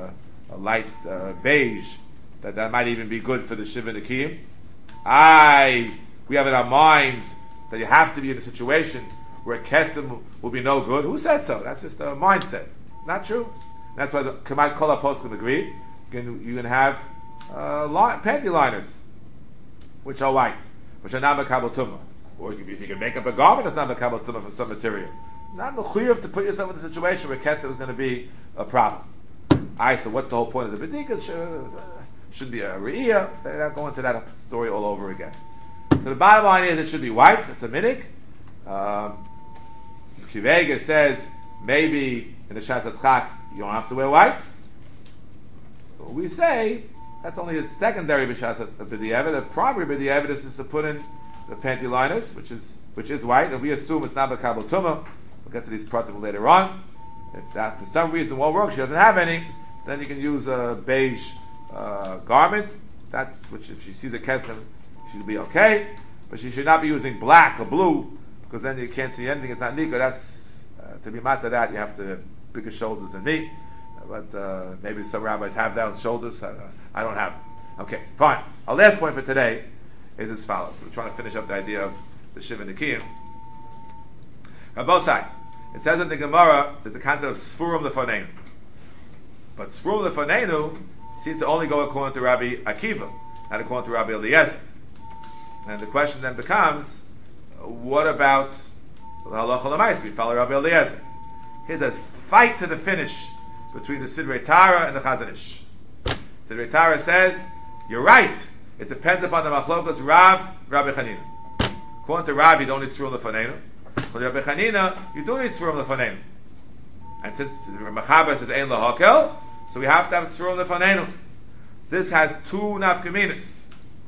beige, that might even be good for the Shiva Nikiyim. We have in our minds that you have to be in a situation where Kesem will be no good. Who said so? That's just a mindset. Not true. That's why the Kamat Kol HaPoskim agreed. You can have panty liners, which are white, which are not Mekabel Tumah. Or if you can make up a garment that's not Mekabel Tumah from some material. Not mechuyev to put yourself in a situation where Kesem is going to be a problem. So what's the whole point of the B'dika? Should be a Re'iyah. They're not going into that story all over again. So the bottom line is it should be white. It's a minik. Kivega says maybe in the Shas Chak you don't have to wear white. But we say that's only a secondary B'Shas B'di'evet. The primary B'di'evet is just to put in the panty liners, which is white, and we assume it's not B'Kabel Tumah. We'll get to these practical later on. If that for some reason won't work, she doesn't have any, then you can use a beige garment, which if she sees a kesem, she'll be okay. But she should not be using black or blue, because then you can't see anything. It's not nikah. That's to be mad to that, you have to have bigger shoulders than me. But maybe some rabbis have those shoulders. I don't have them. Okay, fine. Our last point for today is as follows. We're trying to finish up the idea of the Shiva Nikiyim. Rabosai, it says in the Gemara, there's a concept of Sfurim Lefanenu. But Sfurim Lefanenu seems to only go according to Rabbi Akiva, not according to Rabbi Eliezer. And the question then becomes, what about the Halacha L'Maisa? We follow Rabbi Eliezer. Here's a fight to the finish between the Sidrei Tara and the Chazon Ish. Sidrei Tara says, you're right. It depends upon the Machlokas Rabbi Chanina. According to Rabbi, you don't need Sfurim Lefanenu. According to Rabbi Chanina, you do need Sfurim Lefanenu. And since Mechaber says Ein Lahakel, so we have to have Sfurim Lefanenu. This has 2 nafkaminas.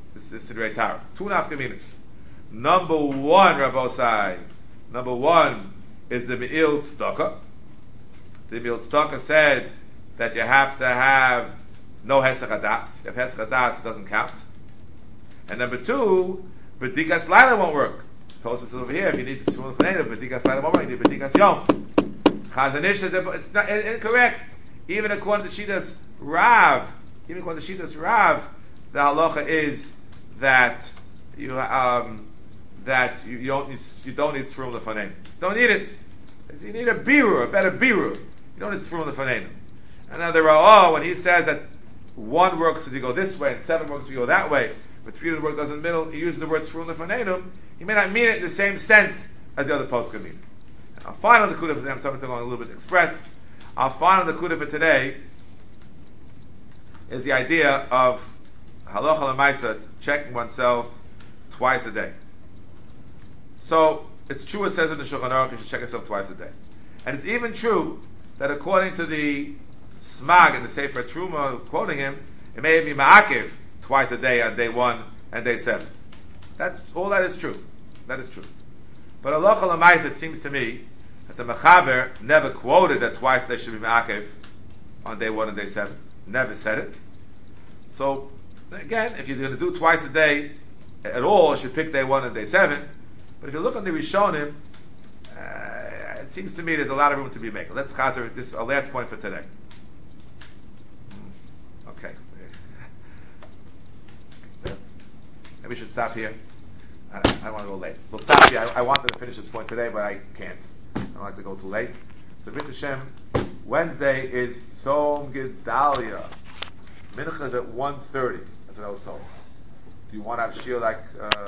This is Sidrei Torah. Two nafkaminas. Number one, Rabbosai. Number one is the Me'il Tzedakah. The Me'il Tzedakah said that you have to have no Hesach Hadas. If Hesach Hadas, it doesn't count. And number two, B'dikas Laila won't work. Tosfos is over here. If you need the Tzvun Faneda, B'dikas Laila won't work. You need B'dikas Yom. Chazanish says it's not incorrect. Even according to Shitas Rav, the halacha is that you don't need tzrum lefaneinu. Don't need it. You need a birur, a better birur. You don't need tzrum lefaneinu. And now the Ra'ah, when he says that one works if you go this way and seven works if you go that way, but three of the work goes in the middle, he uses the word tzrum lefaneinu. He may not mean it in the same sense as the other poskim mean. And our final nekuda for today, I'm something going a little bit express. Our final nekuda for today is the idea of halacha l'maisa, checking oneself twice a day. So it's true it says in the Shulchan Aruch you should check yourself twice a day, and it's even true that according to the Smag in the Sefer Truma, quoting him, it may be ma'akiv twice a day on day 1 and day 7. That's all that is true. That is true. But halacha l'maisa, it seems to me that the Mechaber never quoted that twice they should be ma'akiv on day 1 and day 7. Never said it. So again, if you're going to do twice a day at all, you should pick day 1 and day 7. But if you look on the Rishonim, it seems to me there's a lot of room to be made. Let's chazer this our last point for today. Okay. Maybe we should stop here. I want to go late. We'll stop here. I wanted to finish this point today, but I can't. I don't like to go too late. So B'nai Hashem, Wednesday is Tzom Gedalia. Mincha is at 1:30. That's what I was told. Do you want to have shir like